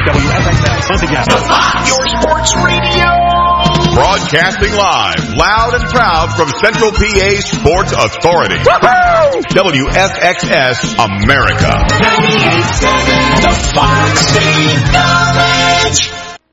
WFXS. Once again, your sports radio. Broadcasting live, loud and proud from Central PA Sports Authority. Woo-hoo! WFXS America. 98.7 The Fox State Knowledge.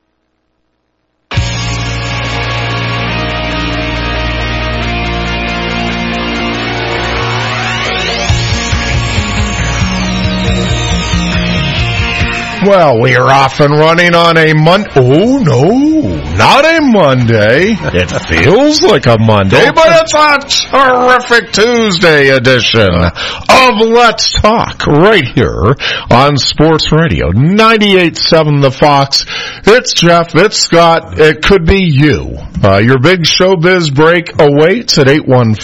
Well, we are off and running on a Oh, no, not a Monday. It feels like a Monday, but it's a terrific Tuesday edition of Let's Talk right here on Sports Radio 98.7 The Fox. It's Jeff, it's Scott, it could be you. Your big showbiz break awaits at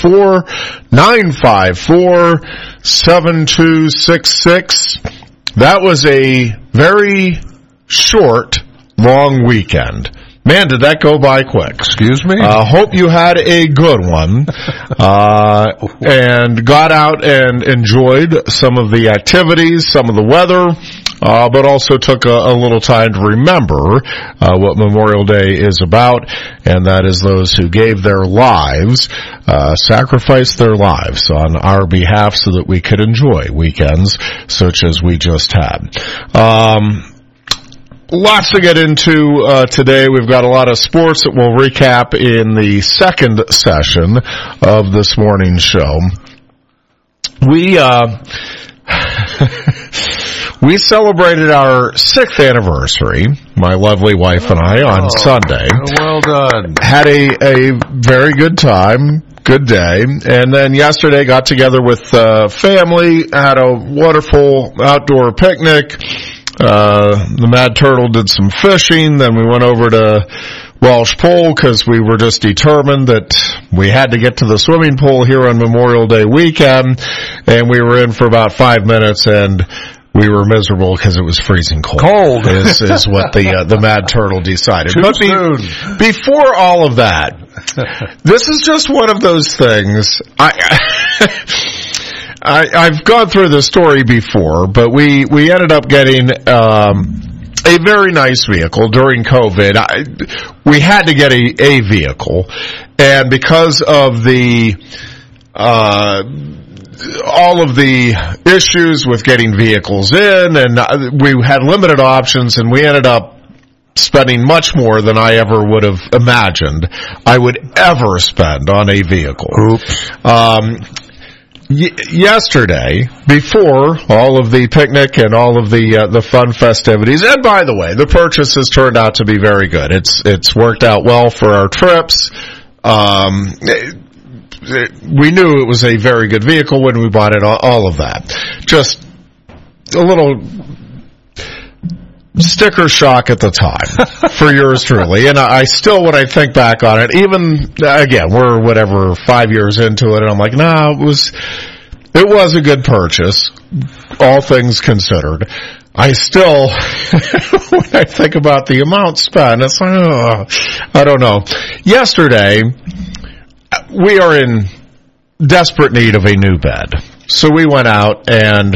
814-954-7266. That was a very short, long weekend. Man, did that go by quick. Excuse me? Hope you had a good one, and got out and enjoyed some of the activities, some of the weather, but also took a little time to remember what Memorial Day is about, and that is those who gave their lives, sacrificed their lives on our behalf so that we could enjoy weekends such as we just had. Lots to get into today. We've got a lot of sports that we'll recap in the second session of this morning's show. We celebrated our 6th anniversary, my lovely wife and I, on Sunday. Well done. Had a very good time, good day, and then yesterday got together with family, had a wonderful outdoor picnic. The Mad Turtle did some fishing, then we went over to Welsh Pool because we were just determined that we had to get to the swimming pool here on Memorial Day weekend, and we were in for about 5 minutes, and we were miserable because it was freezing cold. Cold is what the Mad Turtle decided. Too soon. Before all of that, this is just one of those things. I've gone through this story before, but we ended up getting a very nice vehicle during COVID. We had to get a vehicle, and because of the all of the issues with getting vehicles in, and we had limited options, and we ended up spending much more than I ever would have imagined I would ever spend on a vehicle. Oops. Yesterday, before all of the picnic and all of the fun festivities, and by the way, the purchase has turned out to be very good. It's worked out well for our trips. We knew it was a very good vehicle when we bought it, all of that. Just a little sticker shock at the time for yours truly. And I still, when I think back on it, even, again, we're 5 years into it, and I'm like, nah, it was a good purchase, all things considered. I still, when I think about the amount spent, it's like, I don't know. Yesterday, we are in desperate need of a new bed. So we went out and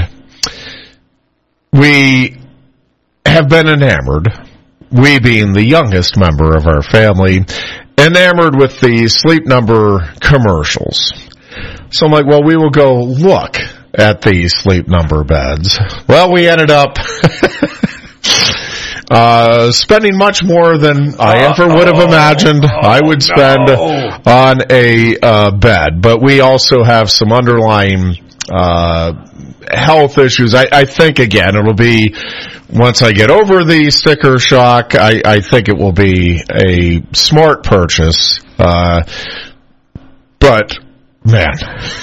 we have been enamored, we being the youngest member of our family, enamored with the Sleep Number commercials. So I'm like, well, we will go look at the Sleep Number beds. Well, we ended up spending much more than I ever would have imagined I would spend on a bed. But we also have some underlying health issues. I think, again, it'll be, once I get over the sticker shock, I think it will be a smart purchase. But, man,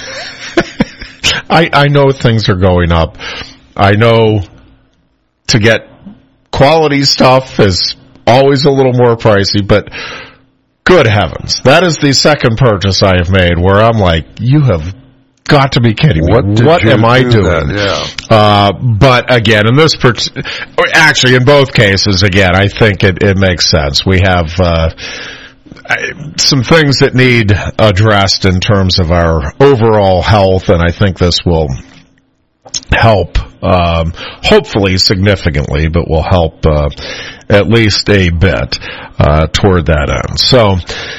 I know things are going up. I know to get quality stuff is always a little more pricey, but good heavens, that is the second purchase I have made where I'm like, you have got to be kidding me. What am I doing? Yeah. But again, in this, actually in both cases, again, I think it makes sense. We have some things that need addressed in terms of our overall health, and I think this will help hopefully significantly, but will help at least a bit toward that end. So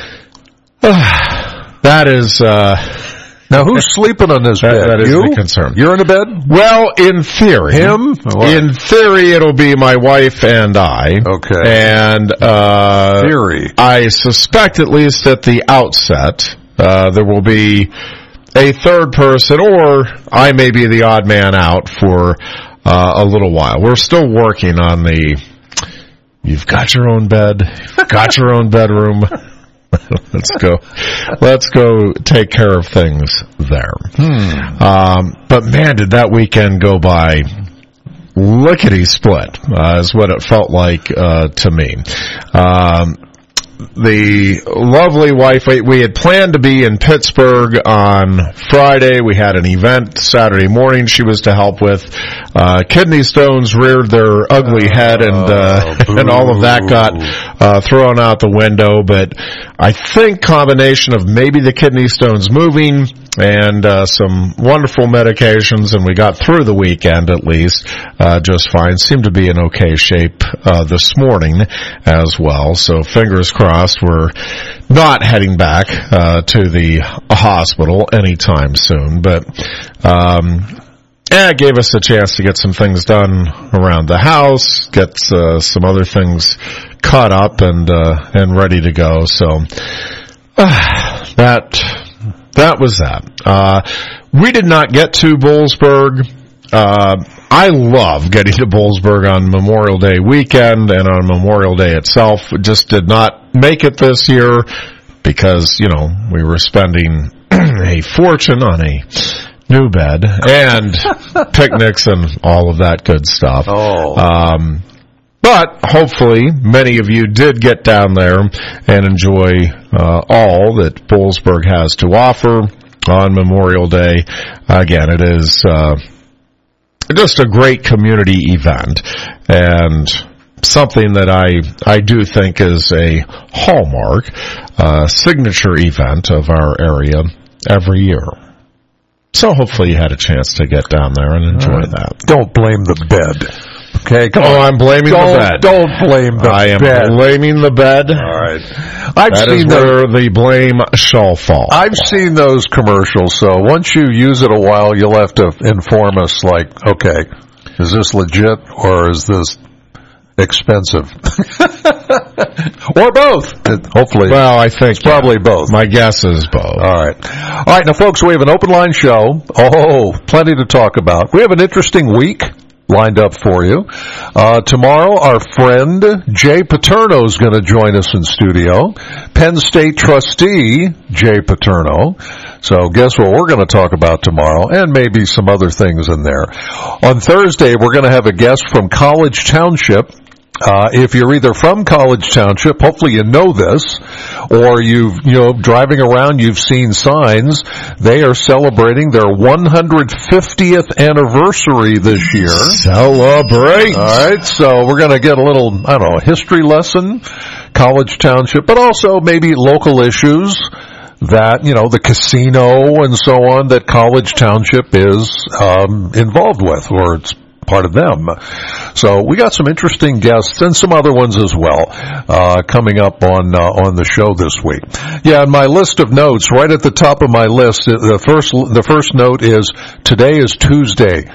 that is... Now, who's sleeping on this bed? That is you? the concern. You're in a bed? Well, in theory. Him? In theory, it'll be my wife and I. Okay. And theory. I suspect, at least at the outset, there will be a third person, or I may be the odd man out for a little while. We're still working on the, you've got your own bed, you've got your own bedroom. Let's go take care of things there. But man, did that weekend go by lickety-split, is what it felt like to me. The lovely wife, we had planned to be in Pittsburgh on Friday. We had an event Saturday morning she was to help with. Kidney stones reared their ugly head, and all of that got thrown out the window. But I think combination of maybe the kidney stones moving and some wonderful medications, and we got through the weekend at least just fine. Seemed to be in okay shape this morning as well. So fingers crossed we're not heading back to the hospital anytime soon. But it gave us a chance to get some things done around the house, get some other things caught up and ready to go. So that was that. We did not get to Boalsburg. I love getting to Boalsburg on Memorial Day weekend and on Memorial Day itself. Just did not make it this year because, we were spending a fortune on a new bed and picnics and all of that good stuff. But hopefully many of you did get down there and enjoy all that Boalsburg has to offer on Memorial Day. Again, it is just a great community event and something that I do think is a hallmark, signature event of our area every year. So hopefully you had a chance to get down there and enjoy that. Don't blame the bed. Okay, come on. I'm blaming the bed. Don't blame the bed. I am blaming the bed. All right. That is where the blame shall fall. I've seen those commercials, so once you use it a while, you'll have to inform us, like, okay, is this legit or is this expensive? Or both. Hopefully. Well, I think it's probably both. My guess is both. All right. Now, folks, we have an open line show. Plenty to talk about. We have an interesting week lined up for you. Tomorrow, our friend Jay Paterno is going to join us in studio. Penn State trustee Jay Paterno. So guess what we're going to talk about tomorrow, and maybe some other things in there. On Thursday, we're going to have a guest from College Township. If you're either from College Township, hopefully you know this, or driving around, you've seen signs. They are celebrating their 150th anniversary this year. Celebrate! All right, so we're going to get a little, history lesson, College Township, but also maybe local issues that, the casino and so on that College Township is involved with, or it's part of them. So we got some interesting guests and some other ones as well coming up on the show this week. Yeah, and my list of notes, right at the top of my list, the first note is today is Tuesday.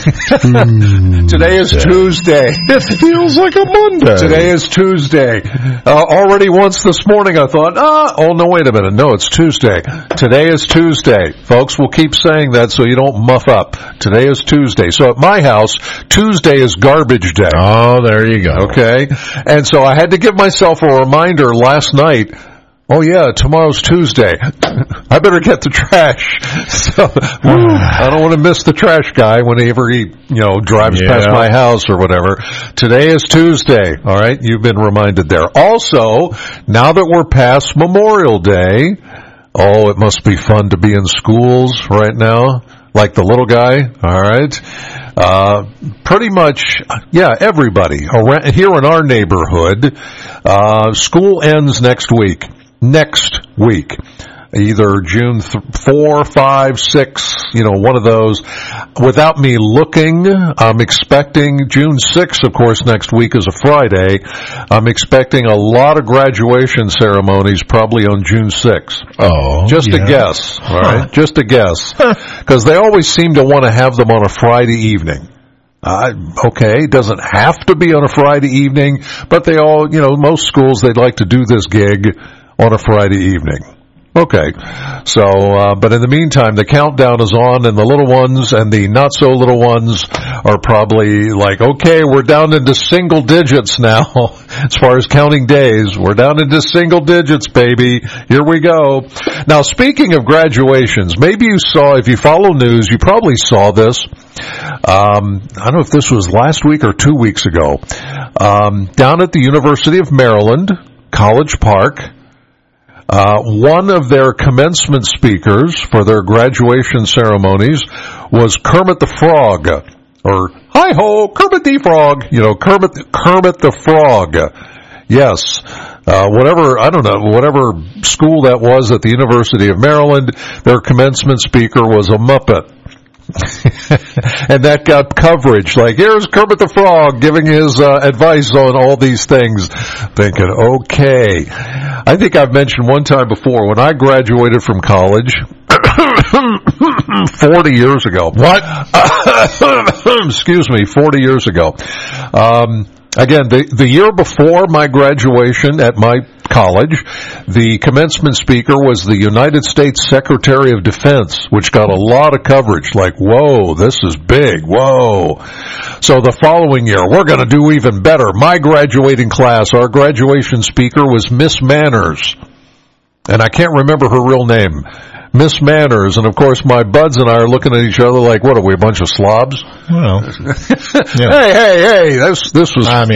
Today is Tuesday. It feels like a Monday. Today is Tuesday. Already once this morning I thought, no, wait a minute. No, it's Tuesday. Today is Tuesday. Folks, we'll keep saying that so you don't muff up. Today is Tuesday. So at my house, Tuesday is garbage day. Oh, there you go. Okay. And so I had to give myself a reminder last night. Oh yeah, tomorrow's Tuesday. I better get the trash. So I don't want to miss the trash guy whenever he, drives past my house or whatever. Today is Tuesday. All right, you've been reminded there. Also, now that we're past Memorial Day, it must be fun to be in schools right now. Like the little guy, all right? Pretty much, everybody around here in our neighborhood, school ends next week. either June 4, 5, 6, one of those. Without me looking, I'm expecting June 6th, of course, next week is a Friday. I'm expecting a lot of graduation ceremonies probably on June 6th. Oh, Just a guess, all right? Just a guess. Because they always seem to want to have them on a Friday evening. Okay, it doesn't have to be on a Friday evening, but they all, most schools, they'd like to do this gig on a Friday evening. Okay, so, but in the meantime, the countdown is on, and the little ones and the not-so-little ones are probably like, okay, we're down into single digits now, as far as counting days. We're down into single digits, baby. Here we go. Now, speaking of graduations, maybe you saw, if you follow news, you probably saw this. I don't know if this was last week or 2 weeks ago. Down at the University of Maryland, College Park, one of their commencement speakers for their graduation ceremonies was Kermit the Frog, or hi-ho, Kermit the Frog, Kermit the Frog. Yes, whatever school that was at the University of Maryland, their commencement speaker was a Muppet. And that got coverage. Like, here's Kermit the Frog giving his advice on all these things. Thinking, okay. I think I've mentioned one time before, when I graduated from college, 40 years ago. What? Excuse me, 40 years ago. Again, the year before my graduation at my college, the commencement speaker was the United States Secretary of Defense, which got a lot of coverage. Like, whoa, this is big, whoa. So the following year, we're going to do even better. My graduating class, our graduation speaker was Miss Manners. And I can't remember her real name. Miss Manners, and of course my buds and I are looking at each other like, what are we, a bunch of slobs? Well, yeah. Hey, this was I'm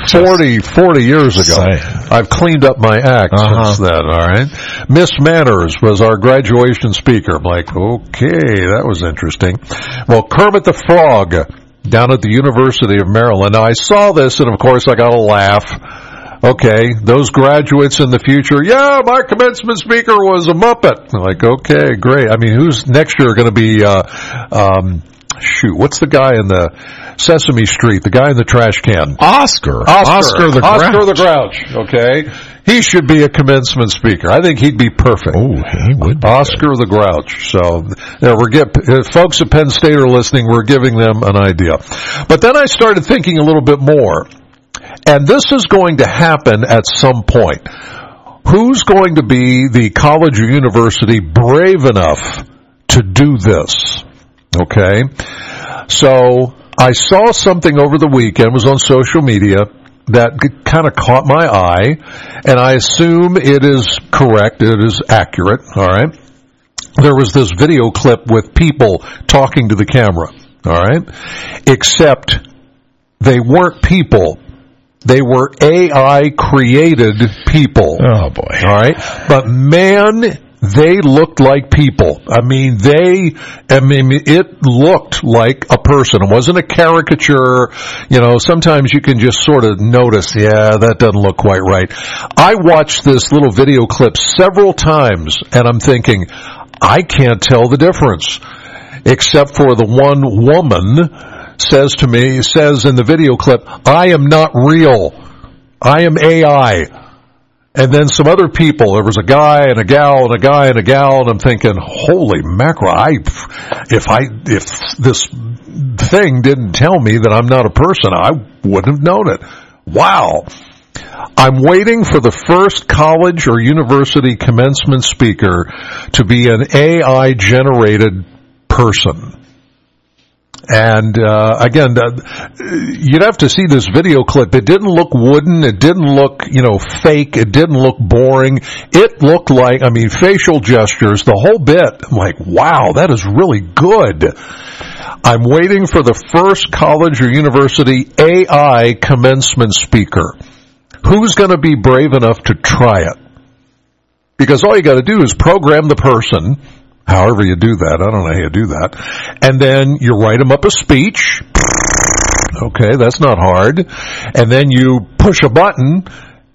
40 years ago. Saying. I've cleaned up my act since then, all right? Miss Manners was our graduation speaker. I'm like, okay, that was interesting. Well, Kermit the Frog down at the University of Maryland. Now, I saw this, and of course I got a laugh. Okay, those graduates in the future, yeah, my commencement speaker was a Muppet. I'm like, okay, great. I mean, who's next year going to be, what's the guy in the Sesame Street, the guy in the trash can? Oscar the Grouch. Okay. He should be a commencement speaker. I think he'd be perfect. Oh, he would be Oscar the Grouch. So, if folks at Penn State are listening, we're giving them an idea. But then I started thinking a little bit more. And this is going to happen at some point. Who's going to be the college or university brave enough to do this? Okay? So, I saw something over the weekend, was on social media, that kind of caught my eye, and I assume it is correct, it is accurate, alright? There was this video clip with people talking to the camera, alright? Except they weren't people. They were AI-created people. Oh, boy. All right? But, man, they looked like people. It looked like a person. It wasn't a caricature. Sometimes you can just sort of notice, yeah, that doesn't look quite right. I watched this little video clip several times, and I'm thinking, I can't tell the difference. Except for the one woman says in the video clip, I am not real. I am AI. And then some other people, there was a guy and a gal and a guy and a gal, and I'm thinking, holy mackerel, if this thing didn't tell me that I'm not a person, I wouldn't have known it. Wow. I'm waiting for the first college or university commencement speaker to be an AI-generated person. And, again, you'd have to see this video clip. It didn't look wooden. It didn't look, fake. It didn't look boring. It looked like, facial gestures, the whole bit. I'm like, wow, that is really good. I'm waiting for the first college or university AI commencement speaker. Who's going to be brave enough to try it? Because all you got to do is program the person. However you do that, I don't know how you do that. And then you write them up a speech. Okay, that's not hard. And then you push a button,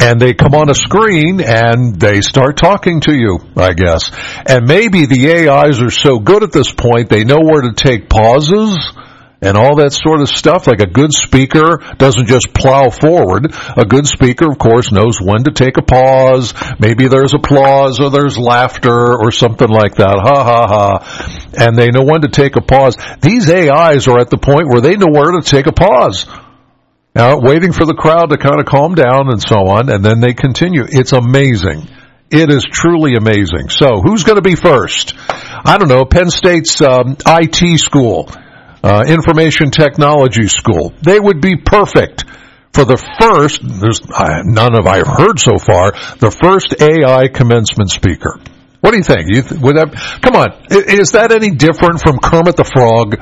and they come on a screen and they start talking to you, I guess. And maybe the AIs are so good at this point, they know where to take pauses and all that sort of stuff. Like a good speaker doesn't just plow forward. A good speaker, of course, knows when to take a pause. Maybe there's applause or there's laughter or something like that. Ha, ha, ha. And they know when to take a pause. These AIs are at the point where they know where to take a pause. Now, waiting for the crowd to kind of calm down and so on, and then they continue. It's amazing. It is truly amazing. So, who's going to be first? I don't know, Penn State's IT school. Information technology school. They would be perfect for the first, none of I've heard so far, the first AI commencement speaker. What do you think? Come on, is that any different from Kermit the Frog?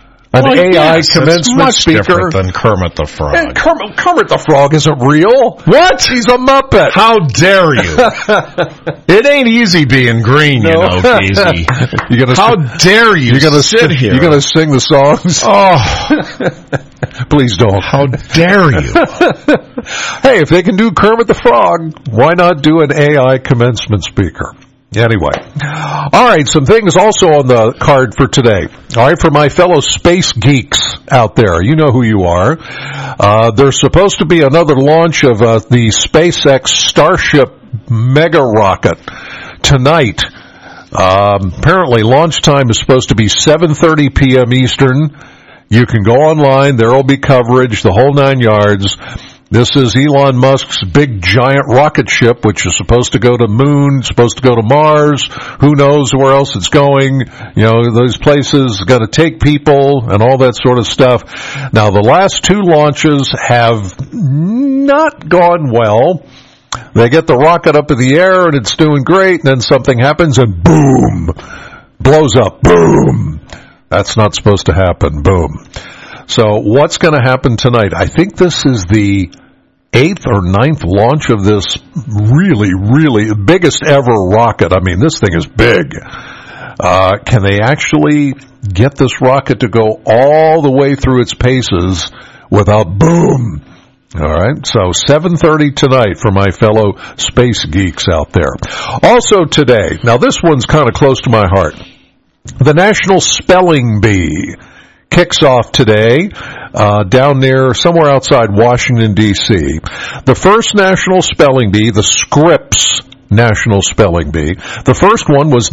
AI commencement it's much speaker? Different than Kermit the Frog. And Kermit the Frog isn't real. What? He's a Muppet. How dare you? It ain't easy being green, you know, Casey. How dare you sit here? You're going to sing the songs? Oh. Please don't. How dare you? Hey, if they can do Kermit the Frog, why not do an AI commencement speaker? Anyway. All right, some things also on the card for today. All right, for my fellow space geeks out there, you know who you are. There's supposed to be another launch of the SpaceX Starship mega rocket tonight. Apparently, launch time is supposed to be 7:30 p.m. Eastern. You can go online. There will be coverage, the whole 9 yards. This is Elon Musk's big giant rocket ship, which is supposed to go to moon, supposed to go to Mars. Who knows where else it's going? You know, those places got to take people and all that sort of stuff. Now, the last 2 launches have not gone well. They get the rocket up in the air and it's doing great, and then something happens and boom, blows up. Boom. That's not supposed to happen. Boom. So what's going to happen tonight? I think this is the 8th or 9th launch of this really, really biggest ever rocket. I mean, this thing is big. Can they actually get this rocket to go all the way through its paces without boom? All right, so 7:30 tonight for my fellow space geeks out there. Also today, now this one's kind of close to my heart. The National Spelling Bee kicks off today down there somewhere outside Washington, D.C. The first National Spelling Bee, the Scripps National Spelling Bee, the first one was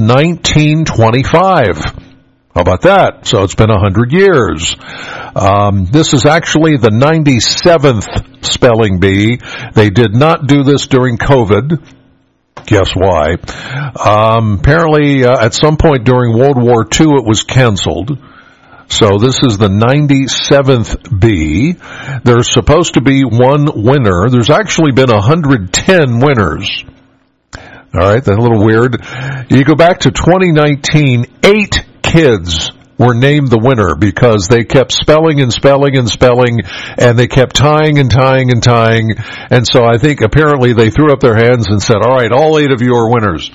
1925. How about that? So it's been 100 years. This is actually the 97th Spelling Bee. They did not do this during COVID. Guess why? Apparently, at some point during World War II, it was canceled. So this is the 97th bee. There's supposed to be one winner. There's actually been 110 winners. All right, that's a little weird. You go back to 2019, 8 kids were named the winner because they kept spelling and spelling and spelling, and they kept tying and tying and tying. And so I think apparently they threw up their hands and said, all right, all 8 of you are winners.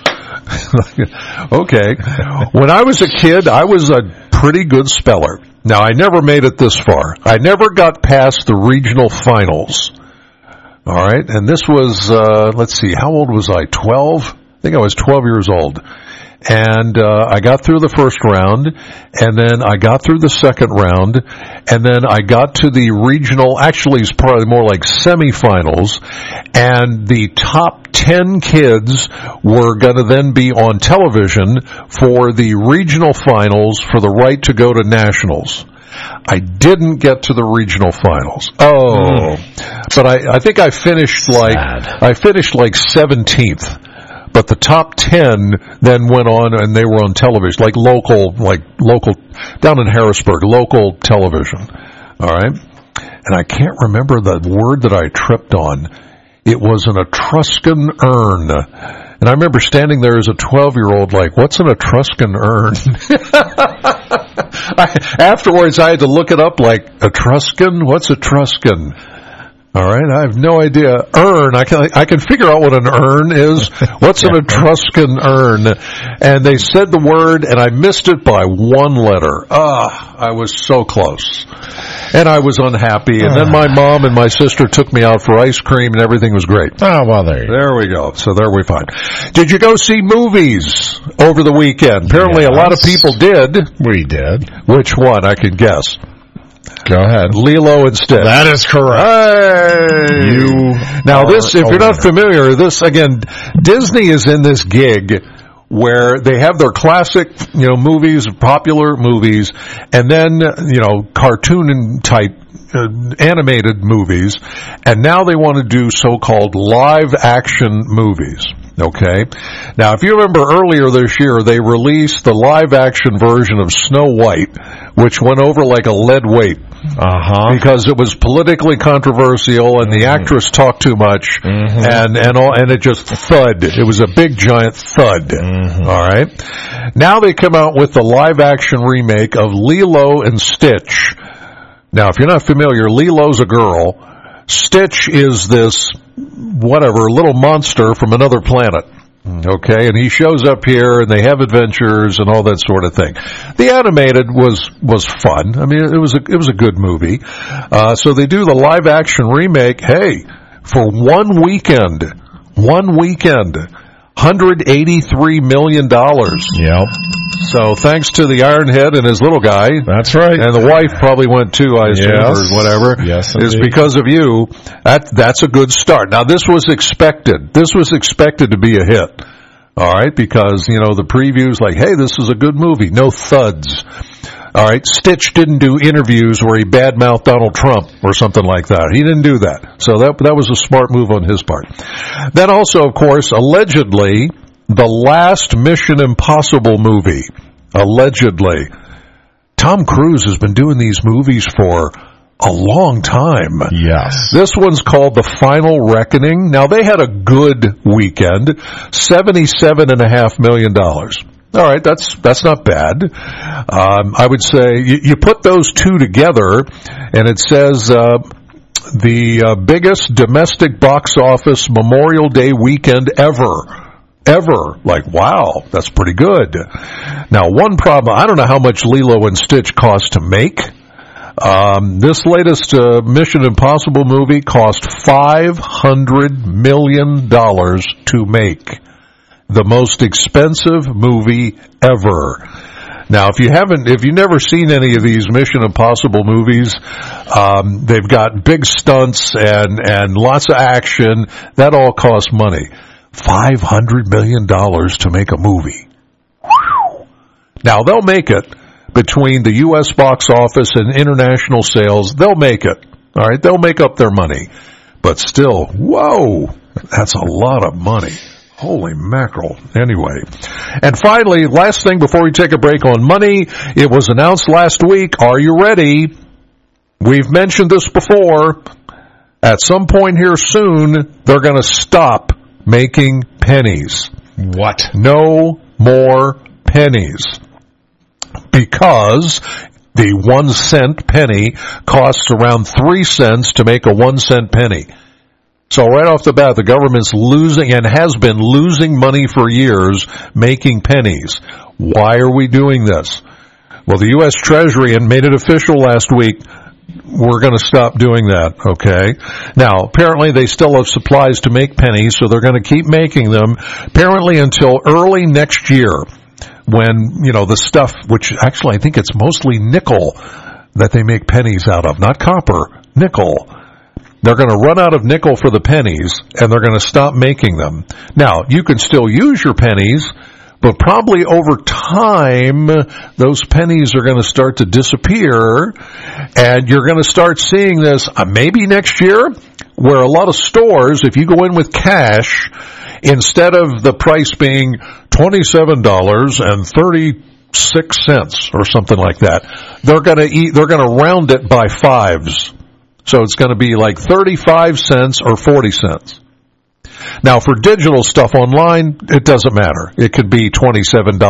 Okay. When I was a kid, I was a pretty good speller. Now, I never made it this far. I never got past the regional finals. All right. And this was, let's see, how old was I? 12? I think I was 12 years old. And I got through the first round, and then I got through the second round, and then I got to the regional, actually it's probably more like semifinals, and the top 10 kids were going to then be on television for the regional finals for the right to go to nationals. I didn't get to the regional finals. Oh, but I think I finished like 17th. But the top 10 then went on and they were on television, like local, down in Harrisburg, local television. All right. And I can't remember the word that I tripped on. It was an Etruscan urn. And I remember standing there as a 12-year-old like, what's an Etruscan urn? Afterwards, I had to look it up like, Etruscan? What's Etruscan? All right, I have no idea. Urn, I can figure out what an urn is. What's an Etruscan urn? And they said the word, and I missed it by one letter. I was so close. And I was unhappy. And then my mom and my sister took me out for ice cream, and everything was great. Oh, well, there you go. There we go. So there we find. Did you go see movies over the weekend? Apparently a lot of people did. We did. Which one? I can guess. Go ahead. Lilo and Stitch. That is correct. Hey! Now this, if you're not familiar, this again, Disney is in this gig where they have their classic, movies, popular movies, and then, cartoon type animated movies, and now they want to do so-called live action movies. Okay? Now, if you remember earlier this year, they released the live action version of Snow White, which went over like a lead weight. Because it was politically controversial and the actress talked too much and it just thud. It was a big giant thud. All right. Now they come out with the live action remake of Lilo and Stitch. Now, if you're not familiar, Lilo's a girl. Stitch is this little monster from another planet. Okay, and he shows up here, and they have adventures and all that sort of thing. The animated was fun. I mean, it was a good movie. So they do the live action remake. Hey, for one weekend, $183 million. Yep. So thanks to the Ironhead and his little guy. That's right. And the wife probably went too, I assume, or whatever. Yes, it's because of you. That's a good start. Now, this was expected. This was expected to be a hit. All right, because, the previews like, hey, this is a good movie. No thuds. All right, Stitch didn't do interviews where he badmouthed Donald Trump or something like that. He didn't do that. So that was a smart move on his part. Then also, of course, allegedly, the last Mission Impossible movie. Allegedly. Tom Cruise has been doing these movies for a long time. Yes. This one's called The Final Reckoning. Now, they had a good weekend. $77.5 million. All right, that's not bad. I would say you put those two together, and it says the biggest domestic box office Memorial Day weekend ever. Like, wow, that's pretty good. Now, one problem, I don't know how much Lilo and Stitch cost to make. This latest Mission Impossible movie cost $500 million to make. The most expensive movie ever. Now, if you've never seen any of these Mission Impossible movies, they've got big stunts and lots of action. That all costs money. $500 million to make a movie. Whew. Now, they'll make it between the U.S. box office and international sales. They'll make it. All right, they'll make up their money. But still, whoa, that's a lot of money. Holy mackerel. Anyway. And finally, last thing before we take a break on money, it was announced last week. Are you ready? We've mentioned this before. At some point here soon, they're going to stop making pennies. What? No more pennies. Because the 1 cent penny costs around 3 cents to make a 1 cent penny. So right off the bat, the government's losing and has been losing money for years making pennies. Why are we doing this? Well, the U.S. Treasury made it official last week. We're going to stop doing that, okay? Now, apparently they still have supplies to make pennies, so they're going to keep making them, apparently until early next year, when, the stuff, which actually I think it's mostly nickel that they make pennies out of, not copper, nickel. They're going to run out of nickel for the pennies, and they're going to stop making them. Now, you can still use your pennies, but probably over time, those pennies are going to start to disappear, and you're going to start seeing this maybe next year, where a lot of stores, if you go in with cash, instead of the price being $27.36 or something like that, they're going to round it by fives. So it's going to be like 35 cents or 40 cents. Now, for digital stuff online, it doesn't matter. It could be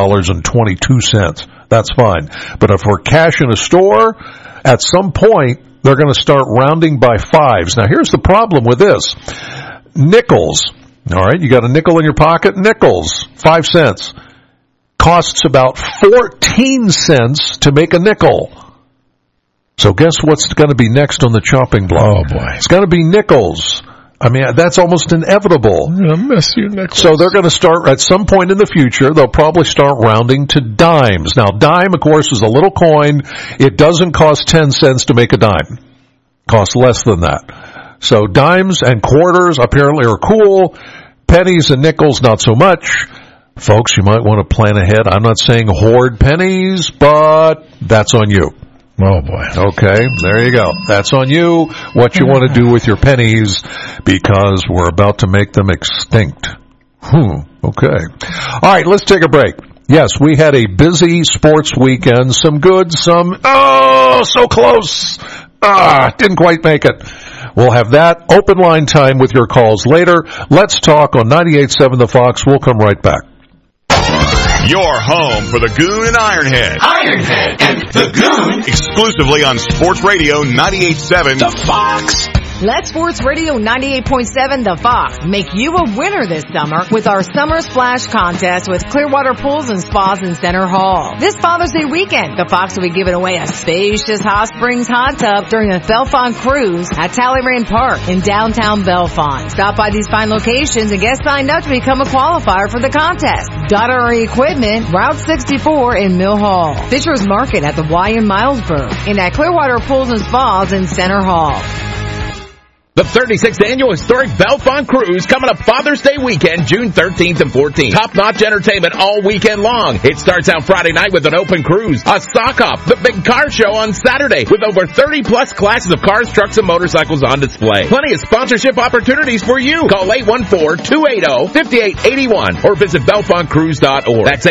$27.22. That's fine. But if we're cash in a store, at some point, they're going to start rounding by fives. Now, here's the problem with this. Nickels. All right, you got a nickel in your pocket? Nickels, 5 cents. Costs about 14 cents to make a nickel. So guess what's going to be next on the chopping block? Oh, boy. It's going to be nickels. I mean, that's almost inevitable. I'm going to miss you, nickels. So they're going to start, at some point in the future, they'll probably start rounding to dimes. Now, dime, of course, is a little coin. It doesn't cost 10 cents to make a dime. It costs less than that. So dimes and quarters apparently are cool. Pennies and nickels, not so much. Folks, you might want to plan ahead. I'm not saying hoard pennies, but that's on you. Oh, boy. Okay, there you go. That's on you, what you want to do with your pennies, because we're about to make them extinct. Okay. All right, let's take a break. Yes, we had a busy sports weekend. Some good, some, so close. Didn't quite make it. We'll have that open line time with your calls later. Let's talk on 98.7 The Fox. We'll come right back. Your home for the Goon and Ironhead. Ironhead and the Goon. Exclusively on Sports Radio 98.7 The Fox. Let Sports Radio 98.7 The Fox make you a winner this summer with our Summer Splash Contest with Clearwater Pools and Spas in Center Hall. This Father's Day weekend, the Fox will be giving away a spacious Hot Springs hot tub during the Belfont Cruise at Talleyrand Park in downtown Belfont. Stop by these fine locations and get signed up to become a qualifier for the contest. Daughtery Equipment, Route 64 in Mill Hall. Fisher's Market at the Y in Milesburg and at Clearwater Pools and Spas in Center Hall. The 36th Annual Historic Belfont Cruise coming up Father's Day weekend, June 13th and 14th. Top-notch entertainment all weekend long. It starts out Friday night with an open cruise, a stock-off, the big car show on Saturday with over 30-plus classes of cars, trucks, and motorcycles on display. Plenty of sponsorship opportunities for you. Call 814-280-5881 or visit BelfontCruise.org. That's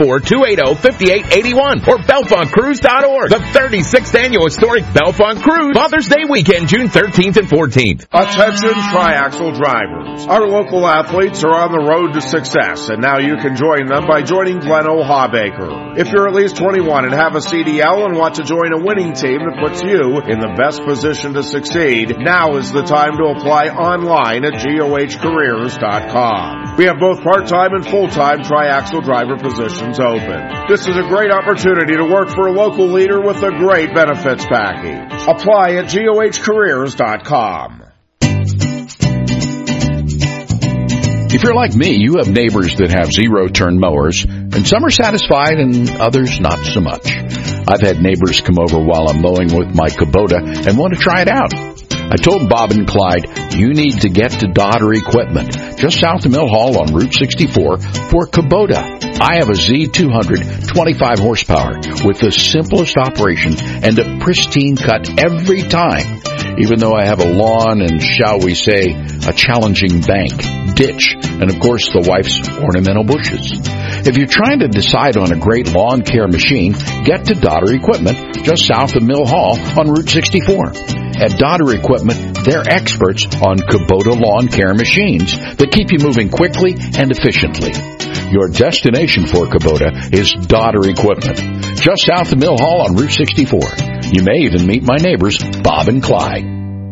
814-280-5881 or BelfontCruise.org. The 36th Annual Historic Belfont Cruise, Father's Day weekend, June 13th and 14th. Attention triaxle drivers. Our local athletes are on the road to success, and now you can join them by joining Gleno Hawbaker. If you're at least 21 and have a CDL and want to join a winning team that puts you in the best position to succeed, now is the time to apply online at GOHcareers.com. We have both part-time and full-time triaxle driver positions open. This is a great opportunity to work for a local leader with a great benefits package. Apply at GOHcareers.com. If you're like me, you have neighbors that have zero-turn mowers, and some are satisfied and others not so much. I've had neighbors come over while I'm mowing with my Kubota and want to try it out. I told Bob and Clyde, you need to get to Daughtery Equipment, just south of Mill Hall on Route 64, for Kubota. I have a Z200 25 horsepower with the simplest operation and a pristine cut every time, even though I have a lawn and, shall we say, a challenging bank, ditch, and of course the wife's ornamental bushes. If you're trying to decide on a great lawn care machine, get to Daughtery Equipment, just south of Mill Hall on Route 64. At Daughtery Equipment, they're experts on Kubota lawn care machines that keep you moving quickly and efficiently. Your destination for Kubota is Daughtery Equipment, just south of Mill Hall on Route 64. You may even meet my neighbors, Bob and Clyde.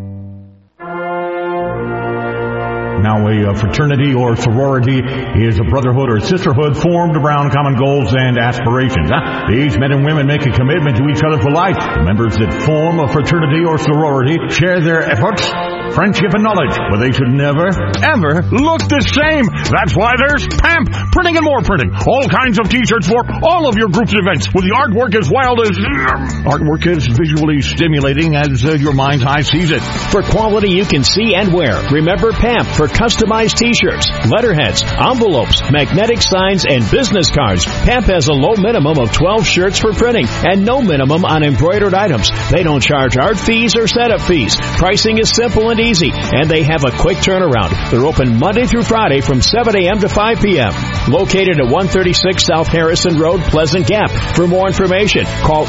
Now, a fraternity or sorority is a brotherhood or sisterhood formed around common goals and aspirations. These men and women make a commitment to each other for life. The members that form a fraternity or sorority share their efforts, friendship, and knowledge, where they should never, ever look the same. That's why there's PAMP, Printing and More Printing. All kinds of t-shirts for all of your groups and events, with the artwork as wild as... artwork is visually stimulating as your mind's eye sees it. For quality you can see and wear, remember PAMP for customized t-shirts, letterheads, envelopes, magnetic signs, and business cards. PAMP has a low minimum of 12 shirts for printing and no minimum on embroidered items. They don't charge art fees or setup fees. Pricing is simple and easy, and they have a quick turnaround. They're open Monday through Friday from 7 a.m. to 5 p.m. Located at 136 South Harrison Road, Pleasant Gap. For more information, call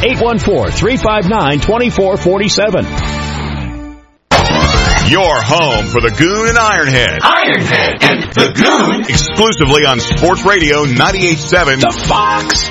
814-359-2447. Your home for the Goon and Ironhead. Ironhead and the Goon. Exclusively on Sports Radio 98.7 The Fox.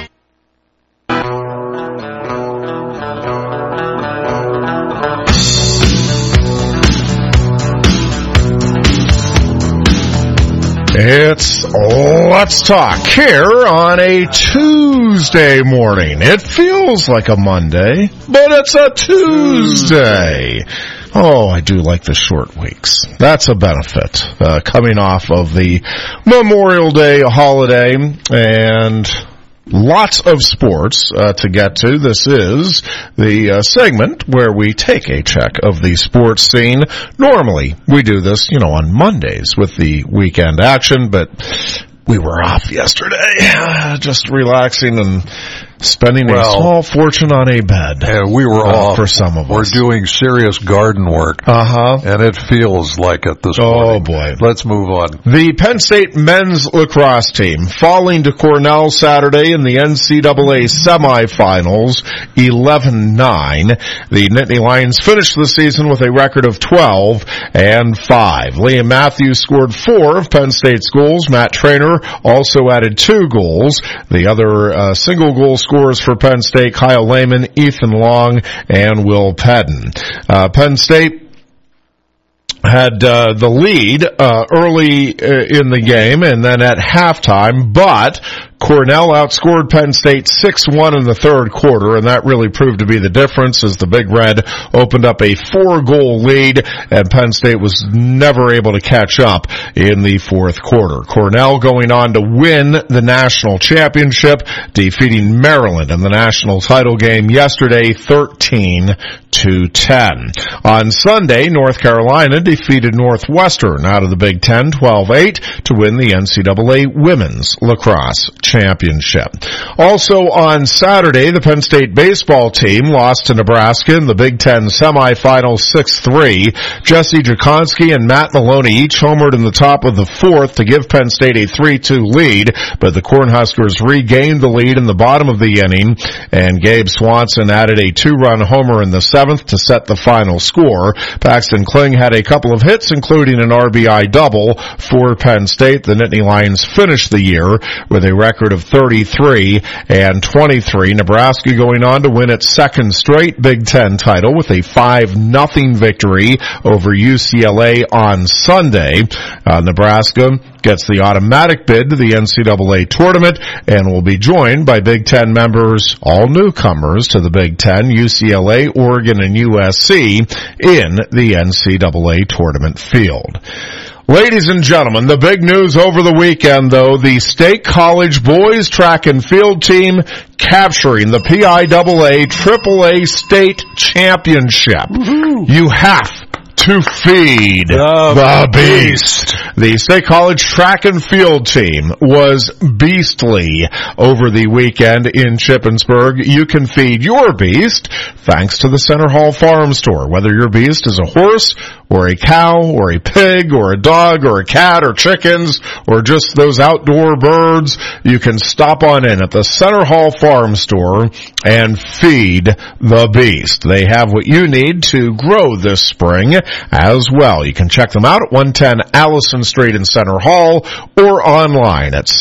It's Let's Talk here on a Tuesday morning. It feels like a Monday, but it's a Tuesday. Oh, I do like the short weeks. That's a benefit, coming off of the Memorial Day holiday and lots of sports to get to. This is the segment where we take a check of the sports scene. Normally, we do this, on Mondays with the weekend action, but we were off yesterday, just relaxing and spending a small fortune on a bed. We were off. For some of us. We're doing serious garden work. And it feels like it this Oh, morning. boy. Let's move on. The Penn State men's lacrosse team falling to Cornell Saturday in the NCAA semifinals, 11-9. The Nittany Lions finished the season with a record of 12-5. Liam Matthews scored 4 of Penn State's goals. Matt Traynor also added 2 goals. The other single-goal scorers for Penn State, Kyle Lehman, Ethan Long, and Will Pedden. Penn State had the lead early in the game and then at halftime, but Cornell outscored Penn State 6-1 in the third quarter, and that really proved to be the difference as the Big Red opened up a 4-goal lead, and Penn State was never able to catch up in the fourth quarter. Cornell going on to win the national championship, defeating Maryland in the national title game yesterday, 13-10. On Sunday, North Carolina defeated Northwestern out of the Big Ten 12-8 to win the NCAA women's lacrosse championship. Also on Saturday, the Penn State baseball team lost to Nebraska in the Big Ten semifinals 6-3. Jesse Jakonski and Matt Maloney each homered in the top of the fourth to give Penn State a 3-2 lead, but the Cornhuskers regained the lead in the bottom of the inning, and Gabe Swanson added a 2-run homer in the seventh to set the final score. Paxton Kling had a couple of hits, including an RBI double for Penn State. The Nittany Lions finished the year with a record of 33-23. Nebraska going on to win its second straight Big Ten title with a 5-0 victory over UCLA on Sunday. Nebraska gets the automatic bid to the NCAA tournament and will be joined by Big Ten members, all newcomers to the Big Ten, UCLA, Oregon, and USC in the NCAA tournament field. Ladies and gentlemen, the big news over the weekend, though, the State College boys track and field team capturing the PIAA AAA state championship. Woo-hoo. You have to feed the beast. The State College track and field team was beastly over the weekend in Shippensburg. You can feed your beast thanks to the Center Hall Farm Store. Whether your beast is a horse or a cow or a pig or a dog or a cat or chickens or just those outdoor birds, you can stop on in at the Center Hall Farm Store and feed the beast. They have what you need to grow this spring as well. You can check them out at 110 Allison Street in Center Hall or online at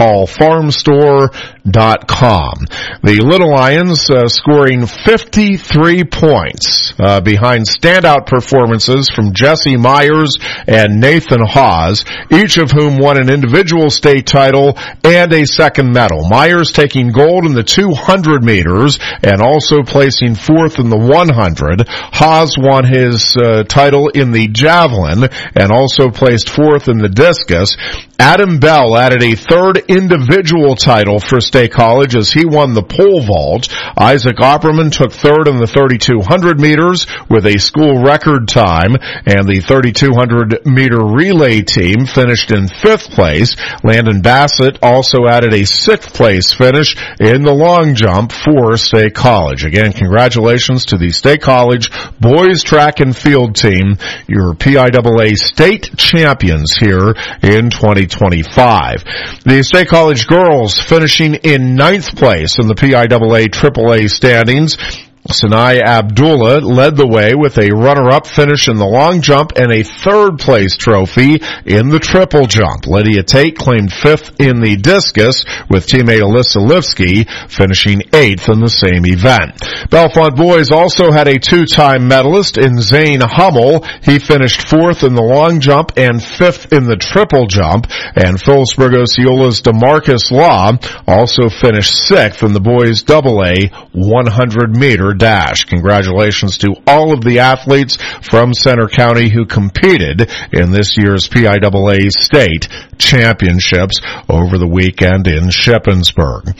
centerhallfarmstore.com. The Little Lions scoring 53 points behind standout performances from Jesse Myers and Nathan Hawes, each of whom won an individual state title and a second medal. Myers taking gold in the 200 meters and also placing fourth in the 100. Hawes won his title in the javelin and also placed fourth in the discus. Adam Bell added a third individual title for State College as he won the pole vault. Isaac Opperman took third in the 3,200 meters with a school record time, and the 3,200 meter relay team finished in fifth place. Landon Bassett also added a sixth place finish in the long jump for State College. Again, congratulations to the State College boys track and field team, your PIAA state champions here in 2025. The State College girls finishing in ninth place in the PIAA AAA standings. Sinai Abdullah led the way with a runner-up finish in the long jump and a third-place trophy in the triple jump. Lydia Tate claimed 5th in the discus, with teammate Alyssa Lipsky finishing 8th in the same event. Bellefonte boys also had a 2-time medalist in Zane Hummel. He finished 4th in the long jump and 5th in the triple jump. And Phillipsburg Osceola's DeMarcus Law also finished 6th in the boys' AA 100-meter dash. Congratulations to all of the athletes from Center County who competed in this year's PIAA state championships over the weekend in Shippensburg.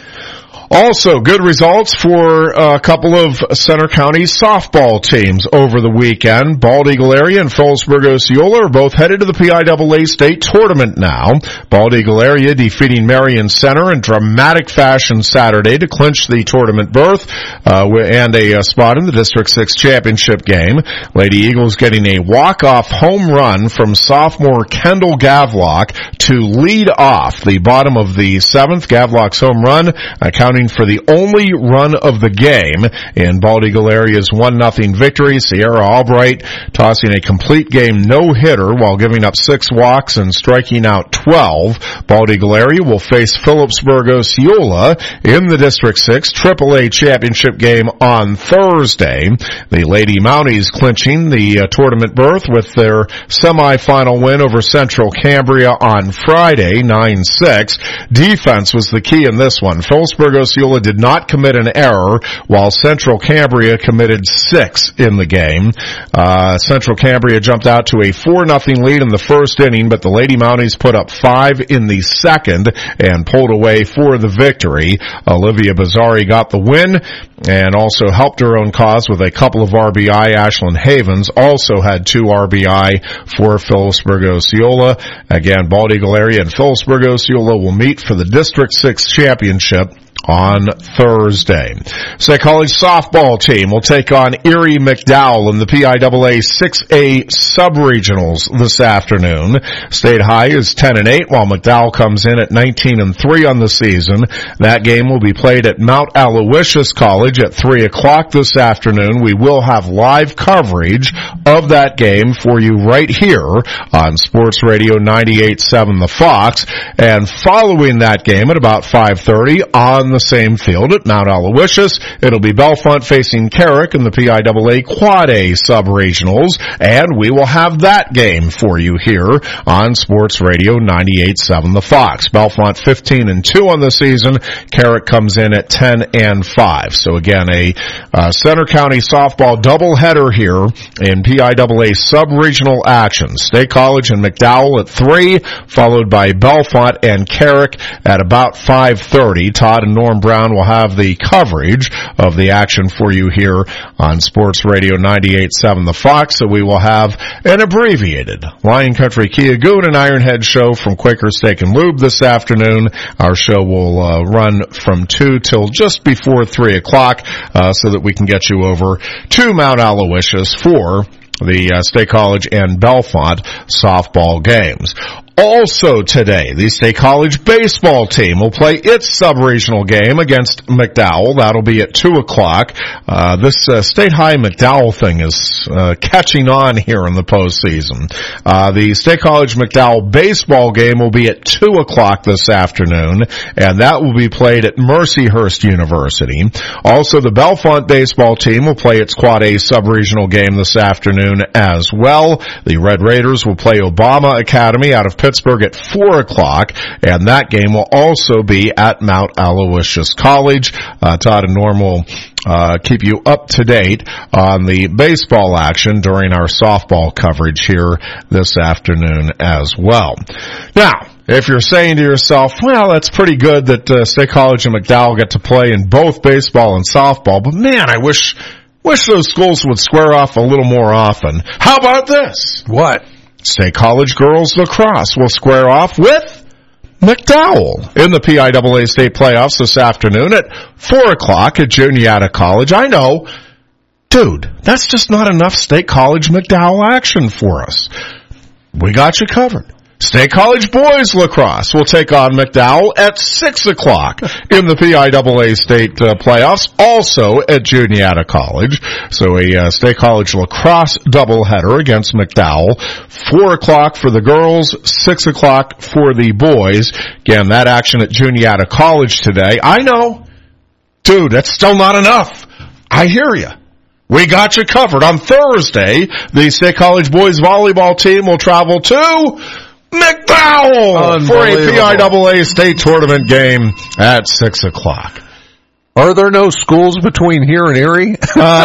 Also, good results for a couple of Center County softball teams over the weekend. Bald Eagle Area and Phillipsburg Osceola are both headed to the PIAA state tournament now. Bald Eagle Area defeating Marion Center in dramatic fashion Saturday to clinch the tournament berth and a spot in the District 6 championship game. Lady Eagles getting a walk-off home run from sophomore Kendall Gavlock to lead off the bottom of the 7th. Gavlock's home run accounting for the only run of the game in Bald Eagle Area's 1-0 victory. Sierra Albright tossing a complete game no-hitter while giving up 6 walks and striking out 12. Bald Eagle Area will face Phillipsburg Osceola in the District 6 AAA championship game on Thursday. The Lady Mounties clinching the tournament berth with their semifinal win over Central Cambria on Friday, 9-6. Defense was the key in this one. Phillipsburg Osceola did not commit an error, while Central Cambria committed 6 in the game. Central Cambria jumped out to a 4-0 lead in the first inning, but the Lady Mounties put up 5 in the second and pulled away for the victory. Olivia Bazzari got the win and also helped her own cause with a couple of RBI. Ashlyn Havens also had 2 RBI for Phillipsburg Osceola. Again, Bald Eagle Area and Phillipsburg Osceola will meet for the District 6 championship on Thursday. State College softball team will take on Erie McDowell in the PIAA 6A sub-regionals this afternoon. State High is 10-8, while McDowell comes in at 19-3 on the season. That game will be played at Mount Aloysius College at 3 o'clock this afternoon. We will have live coverage of that game for you right here on Sports Radio 98.7 The Fox. And following that game at about 5:30 on the same field at Mount Aloysius, it'll be Bellefonte facing Carrick in the PIAA Quad A sub-regionals, and we will have that game for you here on Sports Radio 98.7 The Fox. Bellefonte 15-2 on the season. Carrick comes in at 10-5. So again, a Center County softball doubleheader here in PIAA sub-regional action. State College and McDowell at 3, followed by Bellefonte and Carrick at about 5:30. Todd and Norm Brown will have the coverage of the action for you here on Sports Radio 98.7 The Fox. So we will have an abbreviated Lion Country Kia Goon and Ironhead show from Quaker Steak and Lube this afternoon. Our show will run from 2 till just before 3 o'clock so that we can get you over to Mount Aloysius for the State College and Bellefonte softball games. Also today, the State College baseball team will play its sub-regional game against McDowell. That'll be at 2 o'clock. This State High McDowell thing is catching on here in the postseason. The State College McDowell baseball game will be at 2 o'clock this afternoon, and that will be played at Mercyhurst University. Also, the Bellefonte baseball team will play its Quad A sub-regional game this afternoon as well. The Red Raiders will play Obama Academy out of Pittsburgh at 4 o'clock, and that game will also be at Mount Aloysius College. Todd and Norm will keep you up to date on the baseball action during our softball coverage here this afternoon as well. Now, if you're saying to yourself, well, that's pretty good that State College and McDowell get to play in both baseball and softball, but man, I wish those schools would square off a little more often. How about this? What? State College girls lacrosse will square off with McDowell in the PIAA state playoffs this afternoon at 4 o'clock at Juniata College. I know, dude, that's just not enough State College McDowell action for us. We got you covered. State College boys lacrosse will take on McDowell at 6 o'clock in the PIAA state playoffs, also at Juniata College. So a State College lacrosse doubleheader against McDowell. 4 o'clock for the girls, 6 o'clock for the boys. Again, that action at Juniata College today. I know. Dude, that's still not enough. I hear you. We got you covered. On Thursday, the State College boys volleyball team will travel to McDowell for a PIAA state tournament game at 6 o'clock. Are there no schools between here and Erie?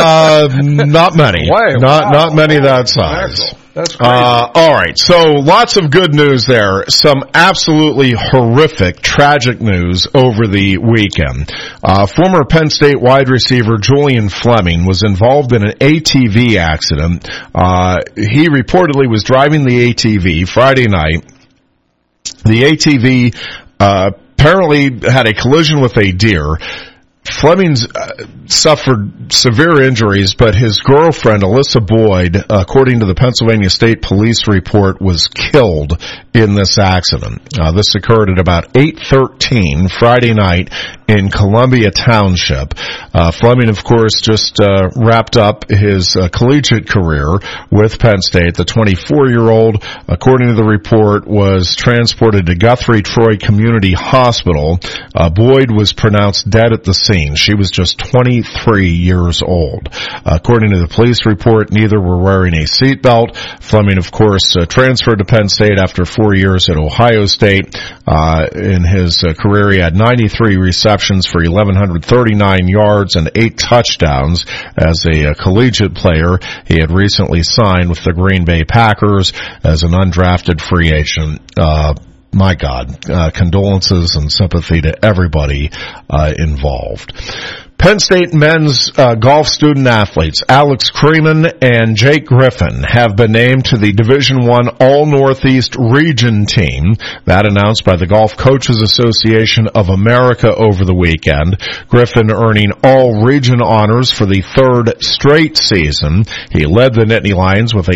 Not many. Not many that size. That's crazy. All right, so lots of good news there. Some absolutely horrific, tragic news over the weekend. Former Penn State wide receiver Julian Fleming was involved in an ATV accident. He reportedly was driving the ATV Friday night. The ATV apparently had a collision with a deer. Fleming's suffered severe injuries, but his girlfriend, Alyssa Boyd, according to the Pennsylvania State Police report, was killed in this accident. This occurred at about 8:13 Friday night in Columbia Township. Fleming, of course, just wrapped up his collegiate career with Penn State. The 24-year-old, according to the report, was transported to Guthrie Troy Community Hospital. Boyd was pronounced dead at the scene. She was just 23 years old. According to the police report, neither were wearing a seatbelt. Fleming, of course, transferred to Penn State after 4 years at Ohio State. In his career, he had 93 receptions for 1,139 yards and 8 touchdowns. As a collegiate player, he had recently signed with the Green Bay Packers as an undrafted free agent. My God, condolences and sympathy to everybody involved. Penn State men's golf student athletes Alex Creeman and Jake Griffin have been named to the Division I All-Northeast Region team. That announced by the Golf Coaches Association of America over the weekend. Griffin earning all-region honors for the 3rd straight season. He led the Nittany Lions with a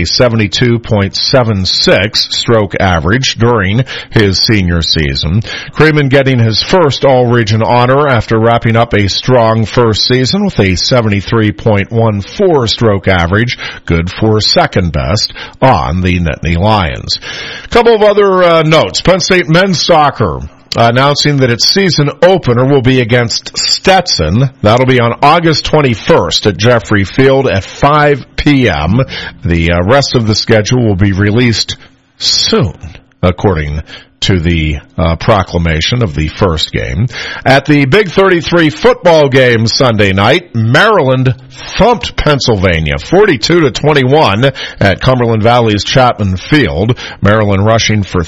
72.76 stroke average during his senior season. Creeman getting his first all-region honor after wrapping up a strong first season with a 73.14 stroke average, good for second best on the Nittany Lions. A couple of other notes. Penn State men's soccer announcing that its season opener will be against Stetson. That'll be on August 21st at Jeffrey Field at 5 p.m. The rest of the schedule will be released soon, according to the proclamation of the first game. At the Big 33 football game Sunday night, Maryland thumped Pennsylvania 42-21 at Cumberland Valley's Chapman Field. Maryland rushing for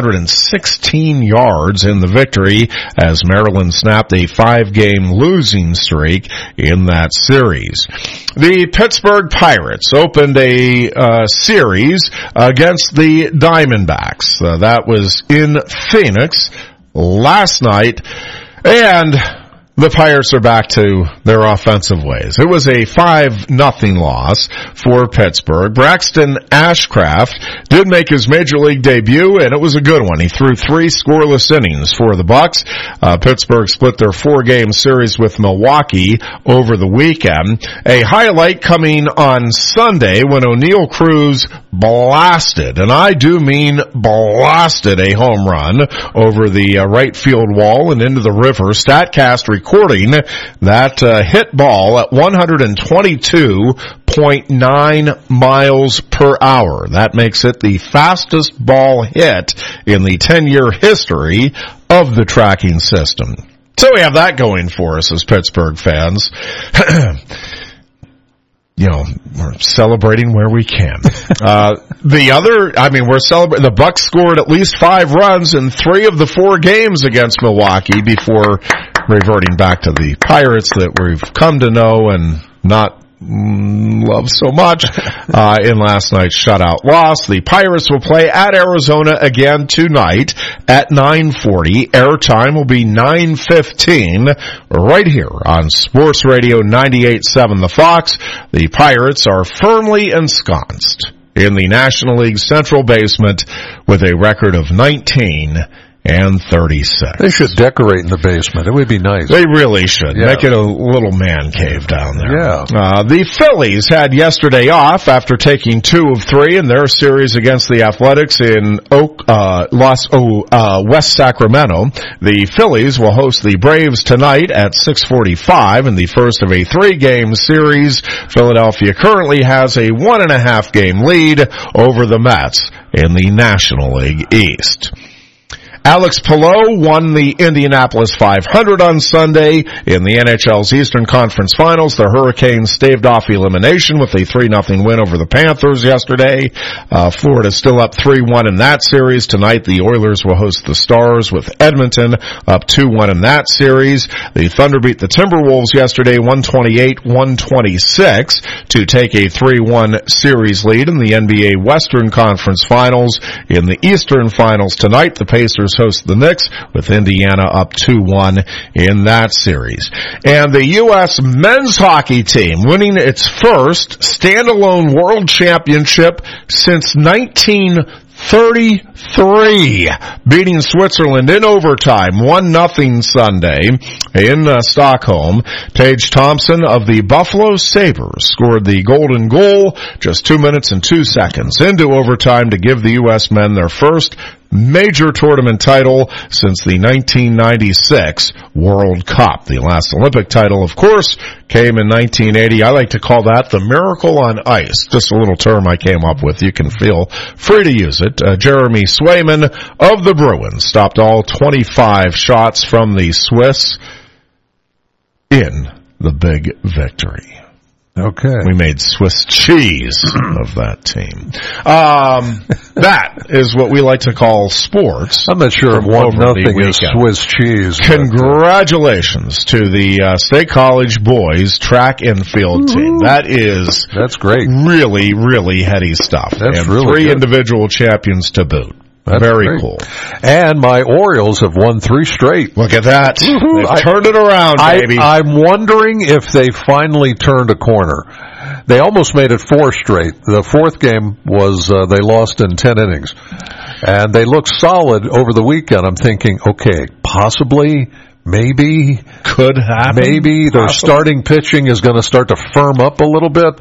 316 yards in the victory as Maryland snapped a 5-game losing streak in that series. The Pittsburgh Pirates opened a series against the Diamondbacks. That was in Phoenix last night, and the Pirates are back to their offensive ways. It was a 5-0 loss for Pittsburgh. Braxton Ashcraft did make his major league debut, and it was a good one. He threw 3 scoreless innings for the Bucks. Pittsburgh split their 4-game series with Milwaukee over the weekend. A highlight coming on Sunday when O'Neal Cruz blasted, and I do mean blasted, a home run over the right field wall and into the river. StatCast recording that hit ball at 122.9 miles per hour. That makes it the fastest ball hit in the 10-year history of the tracking system. So we have that going for us as Pittsburgh fans. You know, we're celebrating where we can. We're celebrating. The Bucks scored at least 5 runs in 3 of the 4 games against Milwaukee before reverting back to the Pirates that we've come to know and not love so much in last night's shutout loss. The Pirates will play at Arizona again tonight at 9:40. Airtime will be 9:15 right here on Sports Radio 98.7 The Fox. The Pirates are firmly ensconced in the National League Central basement with a record of 19-36. They should decorate in the basement. It would be nice. They really should. Yeah. Make it a little man cave down there. Yeah. The Phillies had yesterday off after taking 2 of 3 in their series against the Athletics in West Sacramento. The Phillies will host the Braves tonight at 6:45 in the first of a 3-game series. Philadelphia currently has a 1.5-game lead over the Mets in the National League East. Alex Pillow won the Indianapolis 500 on Sunday. In the NHL's Eastern Conference Finals, the Hurricanes staved off elimination with a 3-0 win over the Panthers yesterday. Florida still up 3-1 in that series. Tonight, the Oilers will host the Stars with Edmonton up 2-1 in that series. The Thunder beat the Timberwolves yesterday 128-126 to take a 3-1 series lead in the NBA Western Conference Finals. In the Eastern Finals tonight, the Pacers host the Knicks with Indiana up 2-1 in that series. And the U.S. men's hockey team winning its first standalone world championship since 1933, beating Switzerland in overtime 1-0 Sunday in Stockholm. Tage Thompson of the Buffalo Sabres scored the golden goal just 2 minutes and 2 seconds into overtime to give the U.S. men their first major tournament title since the 1996 World Cup. The last Olympic title, of course, came in 1980. I like to call that the miracle on ice. Just a little term I came up with. You can feel free to use it. Jeremy Swayman of the Bruins stopped all 25 shots from the Swiss in the big victory. Okay. We made Swiss cheese of that team. That is what we like to call sports. I'm not sure if 1-0 is Swiss cheese. Congratulations to the State College boys track and field team. That's great. Really, really heady stuff. That's and really 3 good. individual champions to boot. That's very great. cool. And my Orioles have won 3 straight. Look at that. They've turned it around, baby. I'm wondering if they finally turned a corner. They almost made it 4 straight. The 4th game was they lost in 10 innings. And they looked solid over the weekend. I'm thinking, okay, possibly, maybe, could happen. Maybe their starting pitching is going to start to firm up a little bit.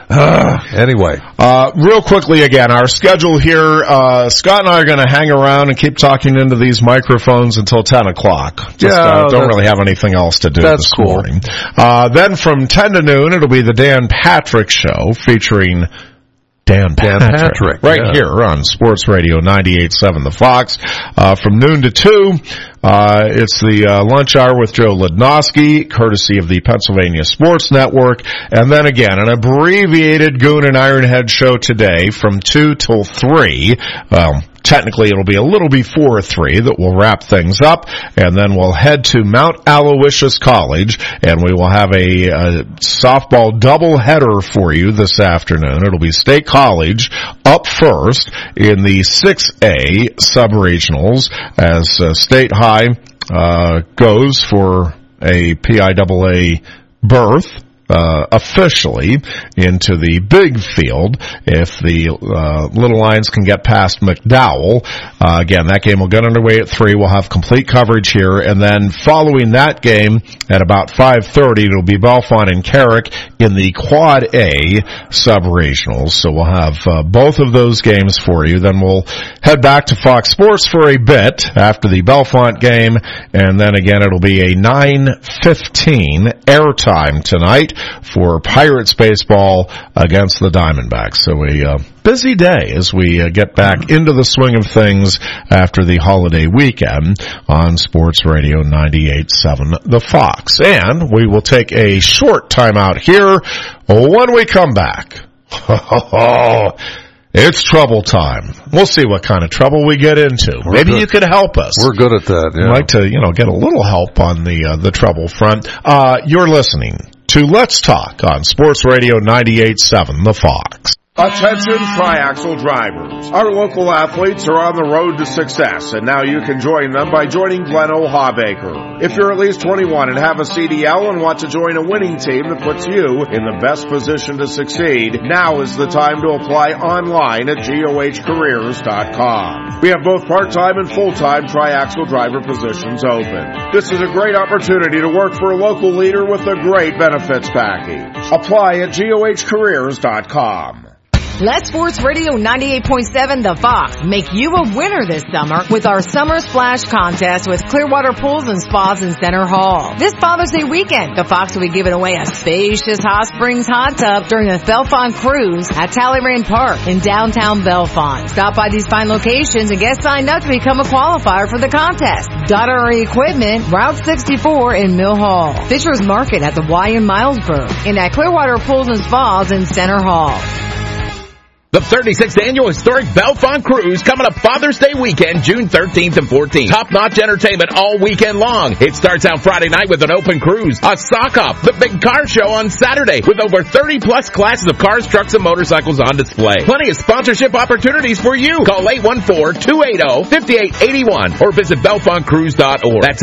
Anyway. Real quickly again, our schedule here, Scott and I are going to hang around and keep talking into these microphones until 10 o'clock. Don't really have anything else to do this morning. Then from 10 to noon, it'll be the Dan Patrick Show featuring Dan Patrick. Right here on Sports Radio 98.7 The Fox. From noon to 2, it's the lunch hour with Joe Lednosky, courtesy of the Pennsylvania Sports Network. And then again, an abbreviated Goon and Ironhead show today from 2 till 3. Technically, it'll be a little before 3 that will wrap things up, and then we'll head to Mount Aloysius College, and we will have a softball doubleheader for you this afternoon. It'll be State College up first in the 6A sub-regionals as State High goes for a PIAA berth. Officially into the big field if the Little Lions can get past McDowell. Again, that game will get underway at 3. We'll have complete coverage here, and then following that game at about 5:30, it'll be Bellefonte and Carrick in the Quad A sub-regionals. So we'll have both of those games for you. Then we'll head back to Fox Sports for a bit after the Bellefonte game, and then again it'll be a 9:15 airtime tonight for Pirates baseball against the Diamondbacks. So a busy day as we get back into the swing of things after the holiday weekend on Sports Radio 98.7 The Fox. And we will take a short time out here when we come back. It's trouble time. We'll see what kind of trouble we get into. Maybe you could help us. We're good at that. Yeah. I'd like to, get a little help on the trouble front. You're listening to Let's Talk on Sports Radio 98.7 The Fox. Attention triaxle drivers. Our local athletes are on the road to success, and now you can join them by joining Gleno Hawbaker. If you're at least 21 and have a CDL and want to join a winning team that puts you in the best position to succeed, now is the time to apply online at GOHcareers.com. We have both part-time and full-time triaxle driver positions open. This is a great opportunity to work for a local leader with a great benefits package. Apply at GOHcareers.com. Let Sports Radio 98.7 The Fox make you a winner this summer with our Summer Splash Contest with Clearwater Pools and Spas in Center Hall. This Father's Day weekend, the Fox will be giving away a spacious hot springs hot tub during the Bellefonte Cruise at Talleyrand Park in downtown Bellefonte. Stop by these fine locations and get signed up to become a qualifier for the contest. Daughtery Equipment, Route 64 in Mill Hall. Fisher's Market at the Y in Milesburg. And at Clearwater Pools and Spas in Center Hall. The 36th Annual Historic Bellefonte Cruise coming up Father's Day weekend, June 13th and 14th. Top-notch entertainment all weekend long. It starts out Friday night with an open cruise, a sock-off, the big car show on Saturday with over 30-plus classes of cars, trucks, and motorcycles on display. Plenty of sponsorship opportunities for you. Call 814-280-5881 or visit BellefonteCruise.org. That's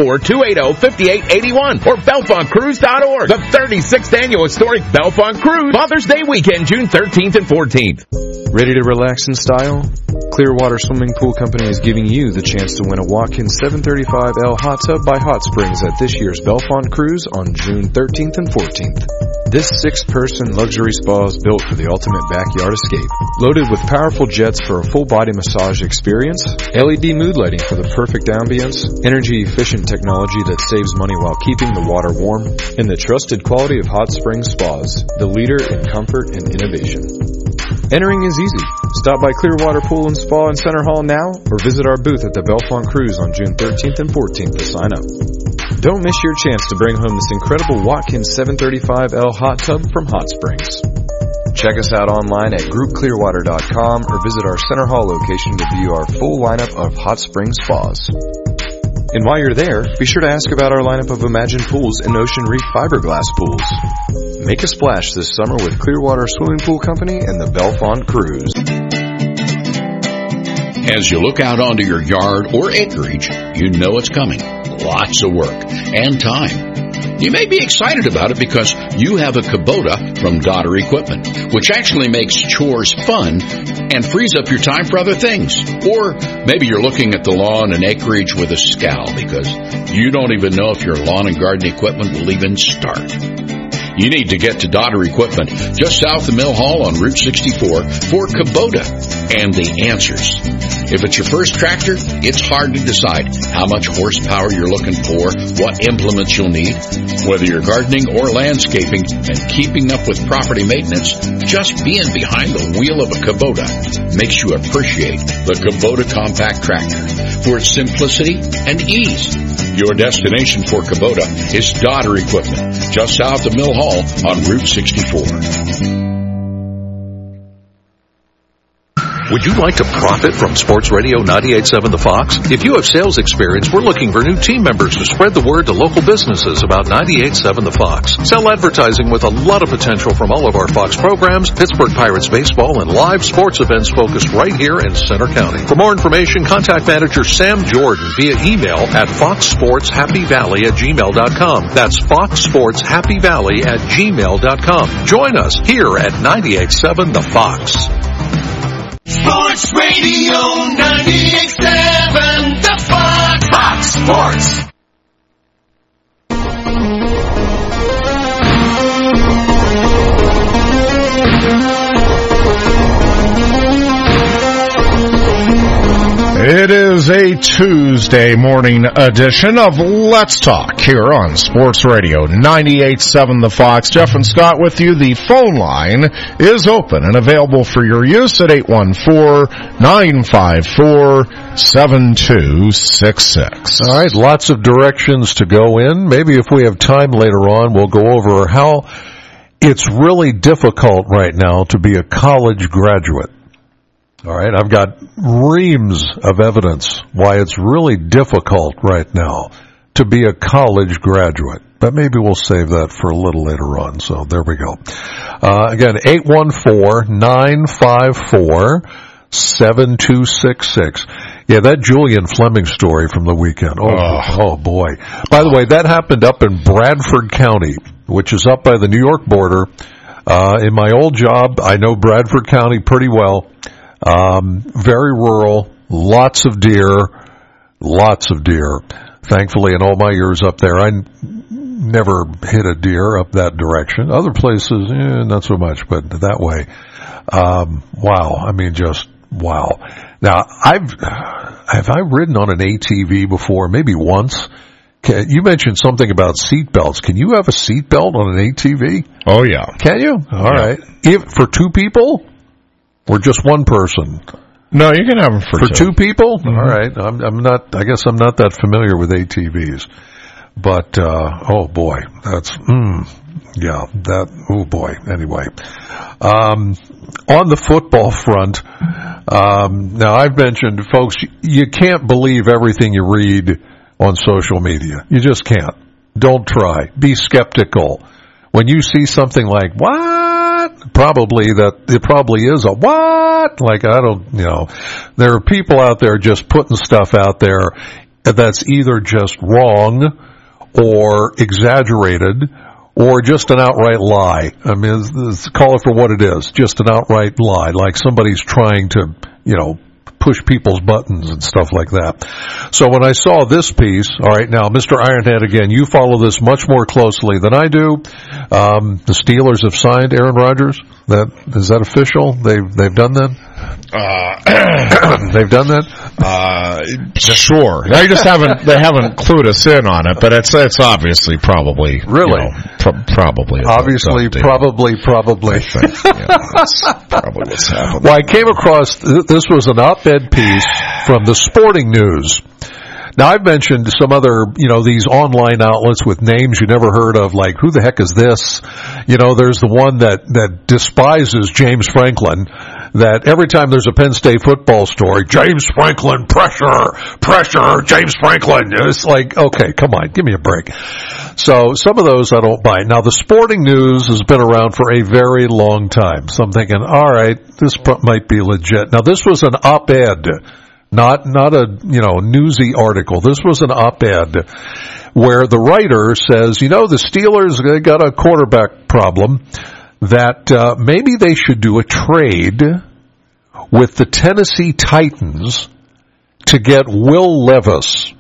814-280-5881 or BellefonteCruise.org. The 36th Annual Historic Bellefonte Cruise, Father's Day weekend, June 13th and 14th. Ready to relax in style? Clearwater Swimming Pool Company is giving you the chance to win a Watkins 735L hot tub by Hot Springs at this year's Bellefonte Cruise on June 13th and 14th. This 6-person luxury spa is built for the ultimate backyard escape. Loaded with powerful jets for a full-body massage experience, LED mood lighting for the perfect ambience, energy-efficient technology that saves money while keeping the water warm, and the trusted quality of Hot Springs Spas, the leader in comfort and innovation. Entering is easy. Stop by Clearwater Pool and Spa in Center Hall now or visit our booth at the Bellefonte Cruise on June 13th and 14th to sign up. Don't miss your chance to bring home this incredible Watkins 735L hot tub from Hot Springs. Check us out online at groupclearwater.com or visit our Center Hall location to view our full lineup of Hot Springs spas. And while you're there, be sure to ask about our lineup of Imagine Pools and Ocean Reef fiberglass pools. Make a splash this summer with Clearwater Swimming Pool Company and the Bellefonte Cruise. As you look out onto your yard or acreage, you know it's coming. Lots of work and time. You may be excited about it because you have a Kubota from Daughtery Equipment, which actually makes chores fun and frees up your time for other things. Or maybe you're looking at the lawn and acreage with a scowl because you don't even know if your lawn and garden equipment will even start. You need to get to Daughtery Equipment just south of Mill Hall on Route 64 for Kubota and the answers. If it's your first tractor, it's hard to decide how much horsepower you're looking for, what implements you'll need. Whether you're gardening or landscaping and keeping up with property maintenance, just being behind the wheel of a Kubota makes you appreciate the Kubota Compact Tractor for its simplicity and ease. Your destination for Kubota is Daughtery Equipment, just south of Mill Hall on Route 64. Would you like to profit from Sports Radio 98.7 The Fox? If you have sales experience, we're looking for new team members to spread the word to local businesses about 98.7 The Fox. Sell advertising with a lot of potential from all of our Fox programs, Pittsburgh Pirates baseball, and live sports events focused right here in Center County. For more information, contact manager Sam Jordan via email at foxsportshappyvalley@gmail.com. That's foxsportshappyvalley@gmail.com. Join us here at 98.7 The Fox. Sports Radio 98.7, The Fox. Fox Sports. It is a Tuesday morning edition of Let's Talk here on Sports Radio 98.7 The Fox. Jeff and Scott with you. The phone line is open and available for your use at 814-954-7266. All right, lots of directions to go in. Maybe if we have time later on, we'll go over how it's really difficult right now to be a college graduate. All right, I've got reams of evidence why it's really difficult right now to be a college graduate. But maybe we'll save that for a little later on. So there we go. Again, 814-954-7266. Yeah, that Julian Fleming story from the weekend. Oh boy. By the way, that happened up in Bradford County, which is up by the New York border. In my old job, I know Bradford County pretty well. Very rural, lots of deer. Thankfully, in all my years up there, I never hit a deer up that direction. Other places, not so much, but that way. Wow. I mean, just wow. Now, have I ridden on an ATV before? Maybe once. You mentioned something about seat belts. Can you have a seat belt on an ATV? Oh, yeah. Can you? All right. For two people or just one person? No, you can have them for two people? Mm-hmm. All right. I guess I'm not that familiar with ATVs. But, oh boy, oh boy. Anyway. On the football front, now I've mentioned, folks, you can't believe everything you read on social media. You just can't. Don't try. Be skeptical. When you see something like, what? It probably is a what? Like, there are people out there just putting stuff out there that's either just wrong or exaggerated or just an outright lie. I mean, call it for what it is. Just an outright lie. Like somebody's trying to, push people's buttons and stuff like that. So when I saw this piece, all right, now, Mr. Ironhead, again, you follow this much more closely than I do. The Steelers have signed Aaron Rodgers. Is that official? They've done that? They've done that? Sure. They haven't clued us in on it, but it's obviously probably. Really? Probably. Obviously, probably. I think, that's probably what's happening. Well, I came across, this was an op-ed piece from the Sporting News. Now, I've mentioned some other, these online outlets with names you never heard of, like, who the heck is this? There's the one that despises James Franklin, that every time there's a Penn State football story, James Franklin, pressure, James Franklin. It's like, okay, come on, give me a break. So some of those I don't buy. Now, the Sporting News has been around for a very long time. So I'm thinking, all right, this might be legit. Now, this was an op-ed. Not a, newsy article. This was an op-ed where the writer says, the Steelers got a quarterback problem, that maybe they should do a trade with the Tennessee Titans to get Will Levis.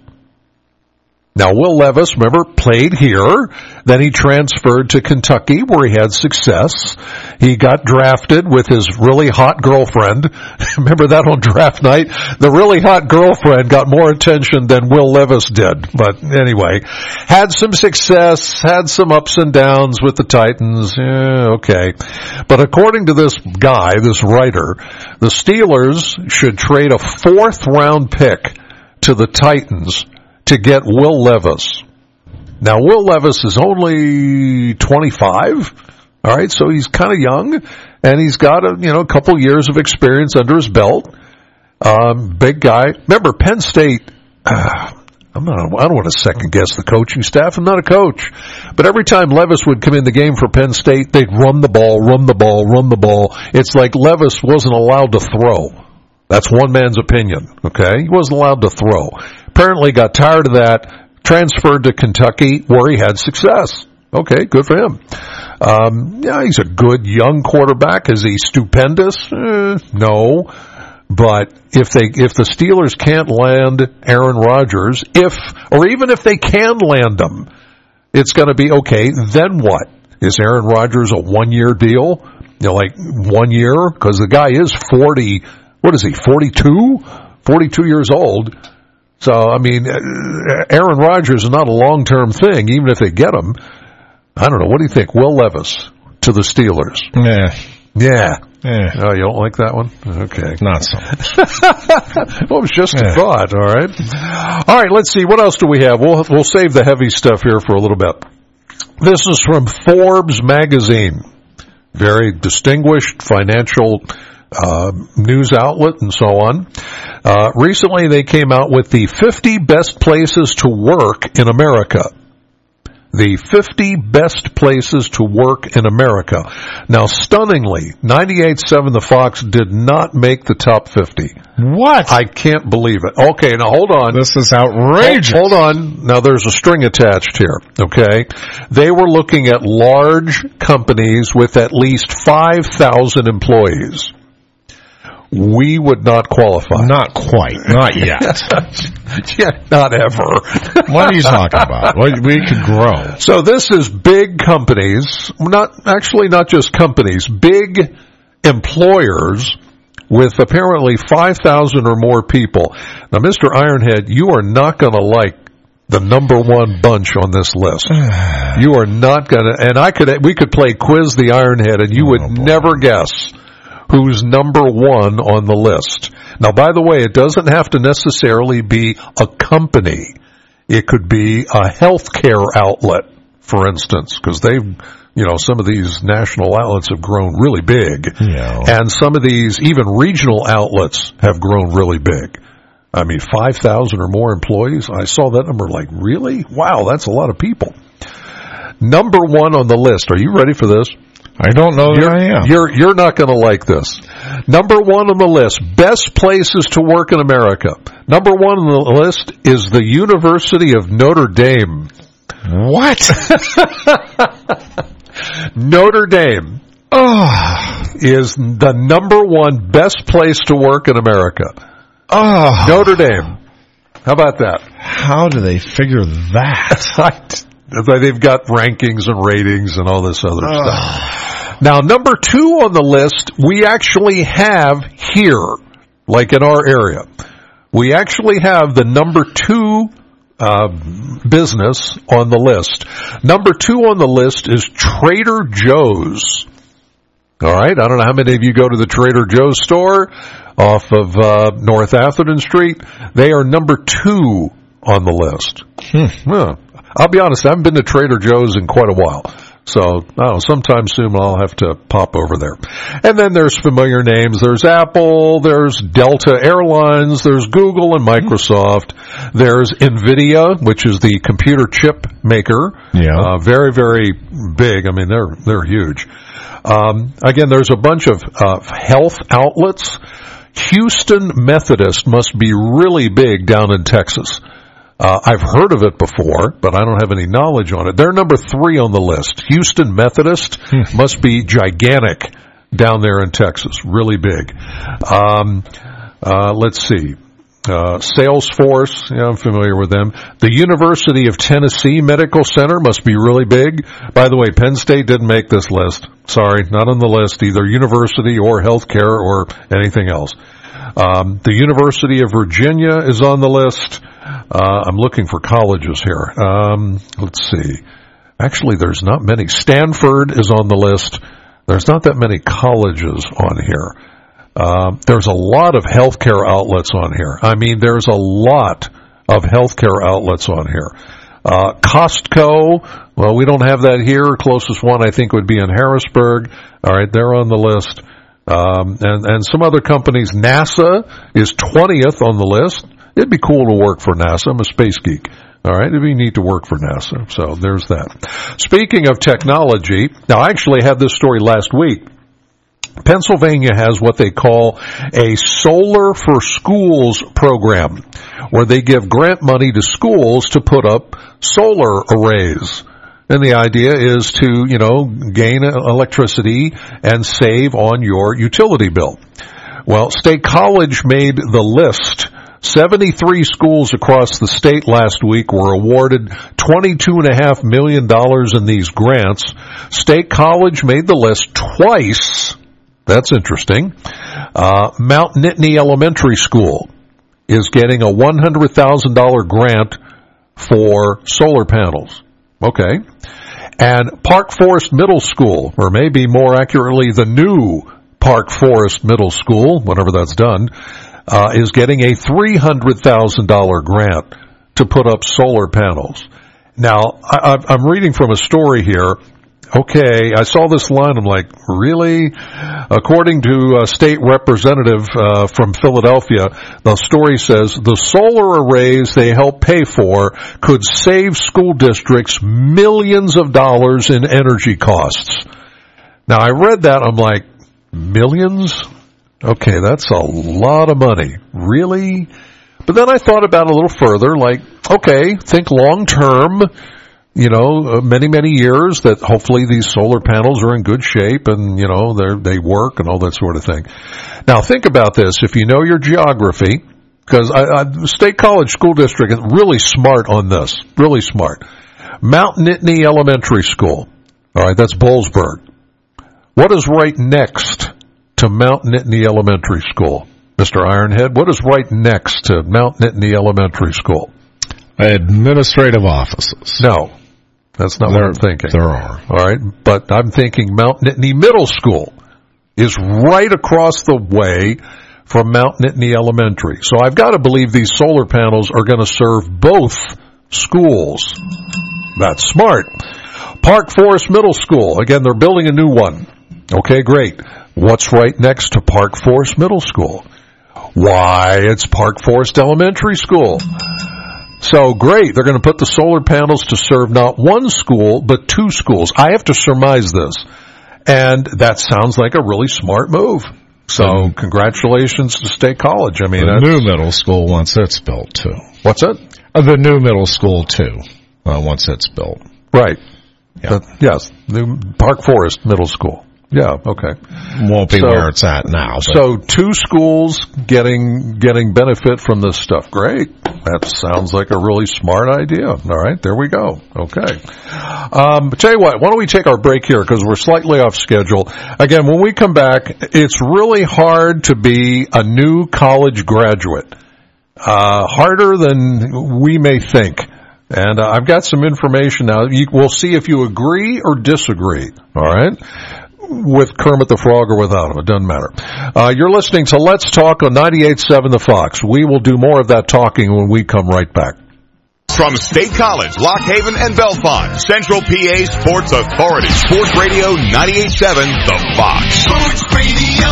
Now, Will Levis, remember, played here. Then he transferred to Kentucky where he had success. He got drafted with his really hot girlfriend. Remember that on draft night? The really hot girlfriend got more attention than Will Levis did. But anyway, had some success, had some ups and downs with the Titans. Okay. But according to this guy, this writer, the Steelers should trade a 4th-round pick to the Titans to get Will Levis. Now, Will Levis is only 25, all right, so he's kind of young, and he's got a couple years of experience under his belt. Big guy. Remember, Penn State, I don't want to second guess the coaching staff. I'm not a coach. But every time Levis would come in the game for Penn State, they'd run the ball. It's like Levis wasn't allowed to throw. That's one man's opinion, okay? He wasn't allowed to throw. Apparently got tired of that, transferred to Kentucky where he had success. Okay, good for him. He's a good young quarterback. Is he stupendous? No. But if the Steelers can't land Aaron Rodgers, even if they can land him, it's going to be okay. Then what? Is Aaron Rodgers a 1-year deal? 1 year? Because the guy is 40. What is he? 42? 42 years old. So, I mean, Aaron Rodgers is not a long-term thing, even if they get him. I don't know. What do you think? Will Levis to the Steelers. Yeah. Oh, you don't like that one? Okay. Not so much. Well, it was just a thought, all right? All right, let's see. What else do we have? We'll save the heavy stuff here for a little bit. This is from Forbes magazine. Very distinguished financial news outlet and so on. Recently they came out with the 50 best places to work in America. The 50 best places to work in America. Now, stunningly, 98.7 The Fox did not make the top 50. What? I can't believe it. Okay, now hold on. This is outrageous. Hold on. Now, there's a string attached here, okay? They were looking at large companies with at least 5,000 employees. We would not qualify. Not quite. Not yet. Yeah, not ever. What are you talking about? We could grow. So this is big companies, not just companies, big employers with apparently 5,000 or more people. Now, Mr. Ironhead, you are not going to like the number one bunch on this list. You are not going to, and we could play Quiz the Ironhead, and you would never guess who's number one on the list. Now, by the way, it doesn't have to necessarily be a company. It could be a healthcare outlet, for instance, because some of these national outlets have grown really big. Yeah. And some of these, even regional outlets, have grown really big. I mean, 5,000 or more employees. I saw that number like, really? Wow, that's a lot of people. Number one on the list. Are you ready for this? I don't know that I am. You're not going to like this. Number one on the list, best places to work in America. Number one on the list is the University of Notre Dame. What? Notre Dame is the number one best place to work in America. Notre Dame. How about that? How do they figure that? They've got rankings and ratings and all this other stuff. Now, number two on the list, we actually have here, like in our area. We actually have the number two business on the list. Number two on the list is Trader Joe's. All right, I don't know how many of you go to the Trader Joe's store off of North Atherton Street. They are number two on the list. Yeah. I'll be honest, I haven't been to Trader Joe's in quite a while. So, sometime soon I'll have to pop over there. And then there's familiar names. There's Apple, there's Delta Airlines, there's Google and Microsoft. There's NVIDIA, which is the computer chip maker. Yeah. Very, very big. I mean, they're huge. Again, there's a bunch of health outlets. Houston Methodist must be really big down in Texas. I've heard of it before, but I don't have any knowledge on it. They're number three on the list. Houston Methodist must be gigantic down there in Texas. Really big. Let's see. Salesforce, I'm familiar with them. The University of Tennessee Medical Center must be really big. By the way, Penn State didn't make this list. Sorry, not on the list, either university or healthcare or anything else. The University of Virginia is on the list. I'm looking for colleges here. Let's see. Actually, there's not many. Stanford is on the list. There's not that many colleges on here. There's a lot of healthcare outlets on here. I mean, there's a lot of healthcare outlets on here. Costco, well, we don't have that here. Closest one, I think, would be in Harrisburg. All right, they're on the list. And some other companies. NASA is 20th on the list. It'd be cool to work for NASA. I'm a space geek. All right, it'd be neat to work for NASA. So there's that. Speaking of technology, now I actually had this story last week. Pennsylvania has what they call a Solar for Schools program, where they give grant money to schools to put up solar arrays. And the idea is to, gain electricity and save on your utility bill. Well, State College made the list. 73 schools across the state last week were awarded $22.5 million in these grants. State College made the list twice. That's interesting. Mount Nittany Elementary School is getting a $100,000 grant for solar panels. Okay. And Park Forest Middle School, or maybe more accurately, the new Park Forest Middle School, whenever that's done, is getting a $300,000 grant to put up solar panels. Now, I'm reading from a story here okay, I saw this line, I'm like, really? According to a state representative from Philadelphia, the story says the solar arrays they help pay for could save school districts millions of dollars in energy costs. Now, I read that, I'm like, millions? Okay, that's a lot of money. Really? But then I thought about it a little further, like, okay, think long term, many, many years that hopefully these solar panels are in good shape and, they work and all that sort of thing. Now think about this. If you know your geography, because State College School District is really smart on this, really smart. Mount Nittany Elementary School. All right, that's Boalsburg. What is right next to Mount Nittany Elementary School? Mr. Ironhead, what is right next to Mount Nittany Elementary School? Administrative offices. No, that's not what I'm thinking. There are. All right, but I'm thinking Mount Nittany Middle School is right across the way from Mount Nittany Elementary. So I've got to believe these solar panels are going to serve both schools. That's smart. Park Forest Middle School. Again, they're building a new one. Okay, great. What's right next to Park Forest Middle School? Why, it's Park Forest Elementary School. So great, they're going to put the solar panels to serve not one school, but two schools. I have to surmise this. And that sounds like a really smart move. So congratulations to State College. I mean, the new middle school once it's built, too. What's that? The new middle school, too, once it's built. Right. Yeah. Yes, new Park Forest Middle School. Yeah, okay. Won't be where it's at now. But. So two schools getting benefit from this stuff. Great. That sounds like a really smart idea. All right, there we go. Okay. Tell you what, why don't we take our break here because we're slightly off schedule. Again, when we come back, it's really hard to be a new college graduate. Harder than we may think. And I've got some information now. We'll see if you agree or disagree. All right? With Kermit the Frog or without him. It doesn't matter. You're listening to Let's Talk on 98.7 The Fox. We will do more of that talking when we come right back. From State College, Lock Haven, and Bellefonte, Central PA Sports Authority. Sports Radio 98.7 The Fox. Sports Radio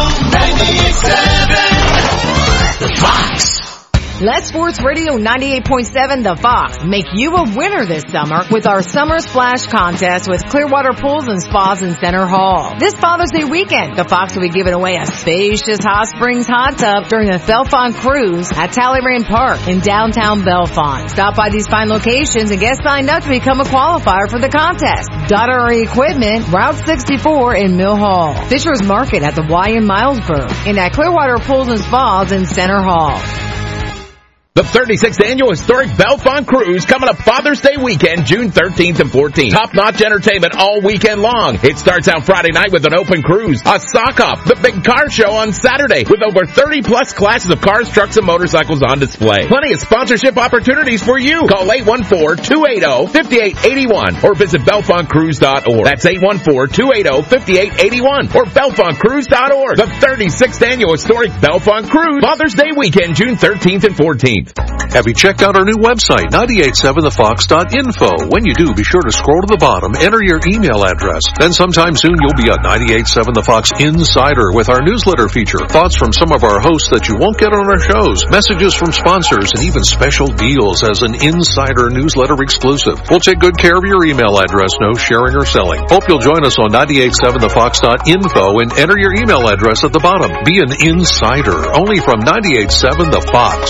98.7 The Fox. Let Sports Radio 98.7 The Fox make you a winner this summer with our Summer Splash Contest with Clearwater Pools and Spas in Center Hall. This Father's Day weekend, the Fox will be giving away a spacious hot springs hot tub during the Bellefonte Cruise at Talleyrand Park in downtown Bellefonte. Stop by these fine locations and get signed up to become a qualifier for the contest. Daughtery Equipment, Route 64 in Mill Hall. Fisher's Market at the Y in Milesburg. And at Clearwater Pools and Spas in Center Hall. The 36th Annual Historic Bellefonte Cruise coming up Father's Day weekend, June 13th and 14th. Top-notch entertainment all weekend long. It starts out Friday night with an open cruise, a sock-off, the big car show on Saturday with over 30-plus classes of cars, trucks, and motorcycles on display. Plenty of sponsorship opportunities for you. Call 814-280-5881 or visit BellefonteCruise.org. That's 814-280-5881 or BellefonteCruise.org. The 36th Annual Historic Bellefonte Cruise, Father's Day weekend, June 13th and 14th. Have you checked out our new website, 987thefox.info? When you do, be sure to scroll to the bottom, enter your email address. Then sometime soon you'll be a 98.7 The Fox Insider with our newsletter feature. Thoughts from some of our hosts that you won't get on our shows, messages from sponsors, and even special deals as an Insider newsletter exclusive. We'll take good care of your email address, no sharing or selling. Hope you'll join us on 987thefox.info and enter your email address at the bottom. Be an Insider, only from 98.7 The Fox.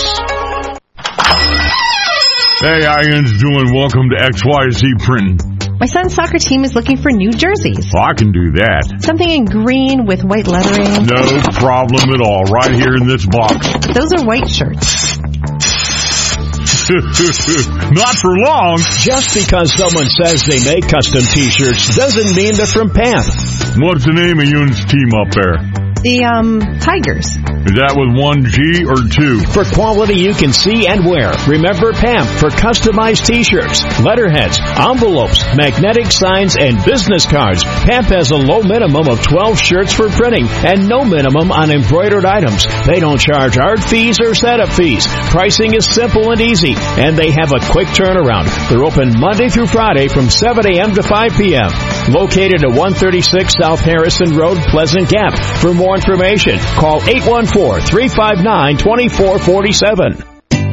Hey, how you doing? Welcome to XYZ Printing. My son's soccer team is looking for new jerseys. Oh, I can do that. Something in green with white lettering. No problem at all. Right here in this box. Those are white shirts. Not for long. Just because someone says they make custom t-shirts doesn't mean they're from PAMP. What's the name of Yoon's team up there? The, Tigers. Is that with one G or two? For quality you can see and wear, remember PAMP for customized t-shirts, letterheads, envelopes, magnetic signs, and business cards. PAMP has a low minimum of 12 shirts for printing and no minimum on embroidered items. They don't charge art fees or setup fees. Pricing is simple and easy, and they have a quick turnaround. They're open Monday through Friday from 7 a.m. to 5 p.m. Located at 136 South Harrison Road, Pleasant Gap. For more information, call 814-359-2447.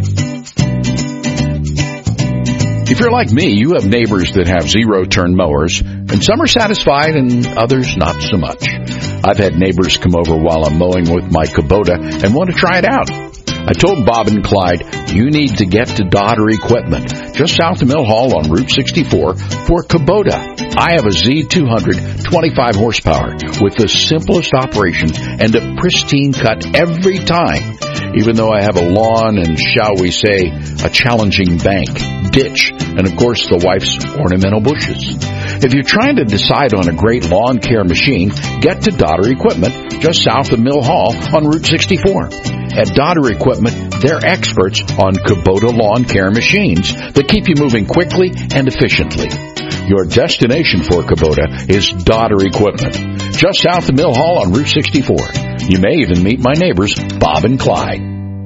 If you're like me, you have neighbors that have zero-turn mowers, and some are satisfied and others not so much. I've had neighbors come over while I'm mowing with my Kubota and want to try it out. I told Bob and Clyde, you need to get to Dodder Equipment, just south of Mill Hall on Route 64 for Kubota. I have a Z200 25 horsepower with the simplest operation and a pristine cut every time, even though I have a lawn and, shall we say, a challenging bank, ditch, and of course the wife's ornamental bushes. If you're trying to decide on a great lawn care machine, get to Dodder Equipment, just south of Mill Hall on Route 64. At Dodder Equipment, they're experts on Kubota lawn care machines that keep you moving quickly and efficiently. Your destination for Kubota is Dodder Equipment, just south of Mill Hall on Route 64. You may even meet my neighbors, Bob and Clyde.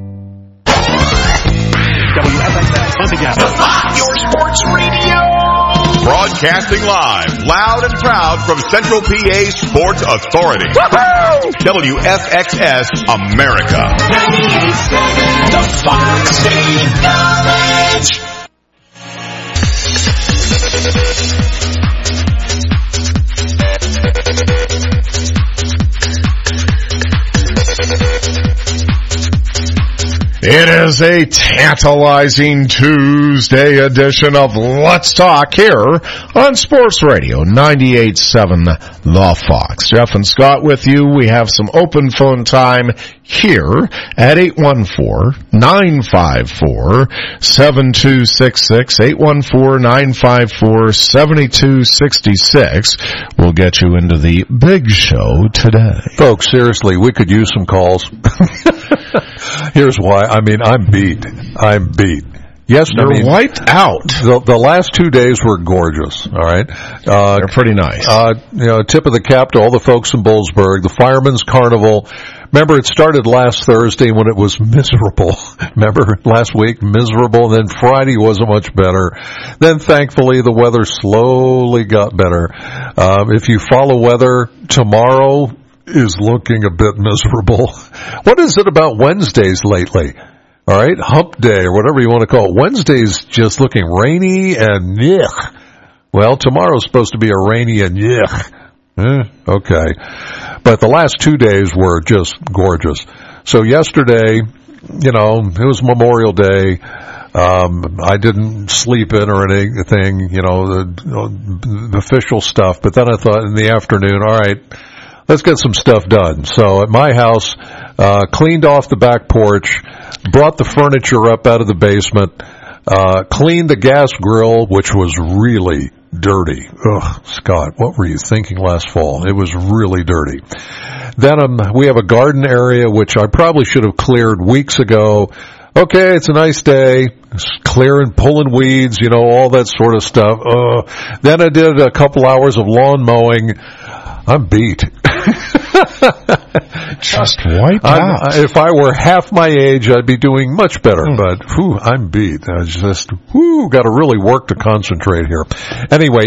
Your sports radio. Broadcasting live, loud and proud from Central PA Sports Authority. Woo-hoo! WSXS America. 98.7 The Fox State College. It is a tantalizing Tuesday edition of Let's Talk here on Sports Radio 98.7 The Fox. Jeff and Scott with you. We have some open phone time here at 814-954-7266, 814-954-7266. We'll get you into the big show today. Folks, seriously, we could use some calls. Here's why. I mean, I'm beat. Yes, you're wiped out. The last 2 days were gorgeous. All right, they're pretty nice. Tip of the cap to all the folks in Boalsburg. The Fireman's Carnival. Remember, it started last Thursday when it was miserable. Remember last week, miserable. And then Friday wasn't much better. Then thankfully the weather slowly got better. If you follow weather, tomorrow is looking a bit miserable. What is it about Wednesdays lately? All right, hump day or whatever you want to call it. Wednesday's just looking rainy and yuck. Well, tomorrow's supposed to be a rainy and yuck. Okay. But the last 2 days were just gorgeous. So yesterday, it was Memorial Day. I didn't sleep in or anything, the official stuff. But then I thought in the afternoon, all right, let's get some stuff done. So at my house, cleaned off the back porch, brought the furniture up out of the basement, cleaned the gas grill, which was really dirty. Ugh, Scott, what were you thinking last fall? It was really dirty. Then we have a garden area, which I probably should have cleared weeks ago. Okay, it's a nice day. Clearing, pulling weeds, all that sort of stuff. Then I did a couple hours of lawn mowing. I'm beat. Just wiped out. If I were half my age, I'd be doing much better. But, I'm beat. I just, got to really work to concentrate here. Anyway,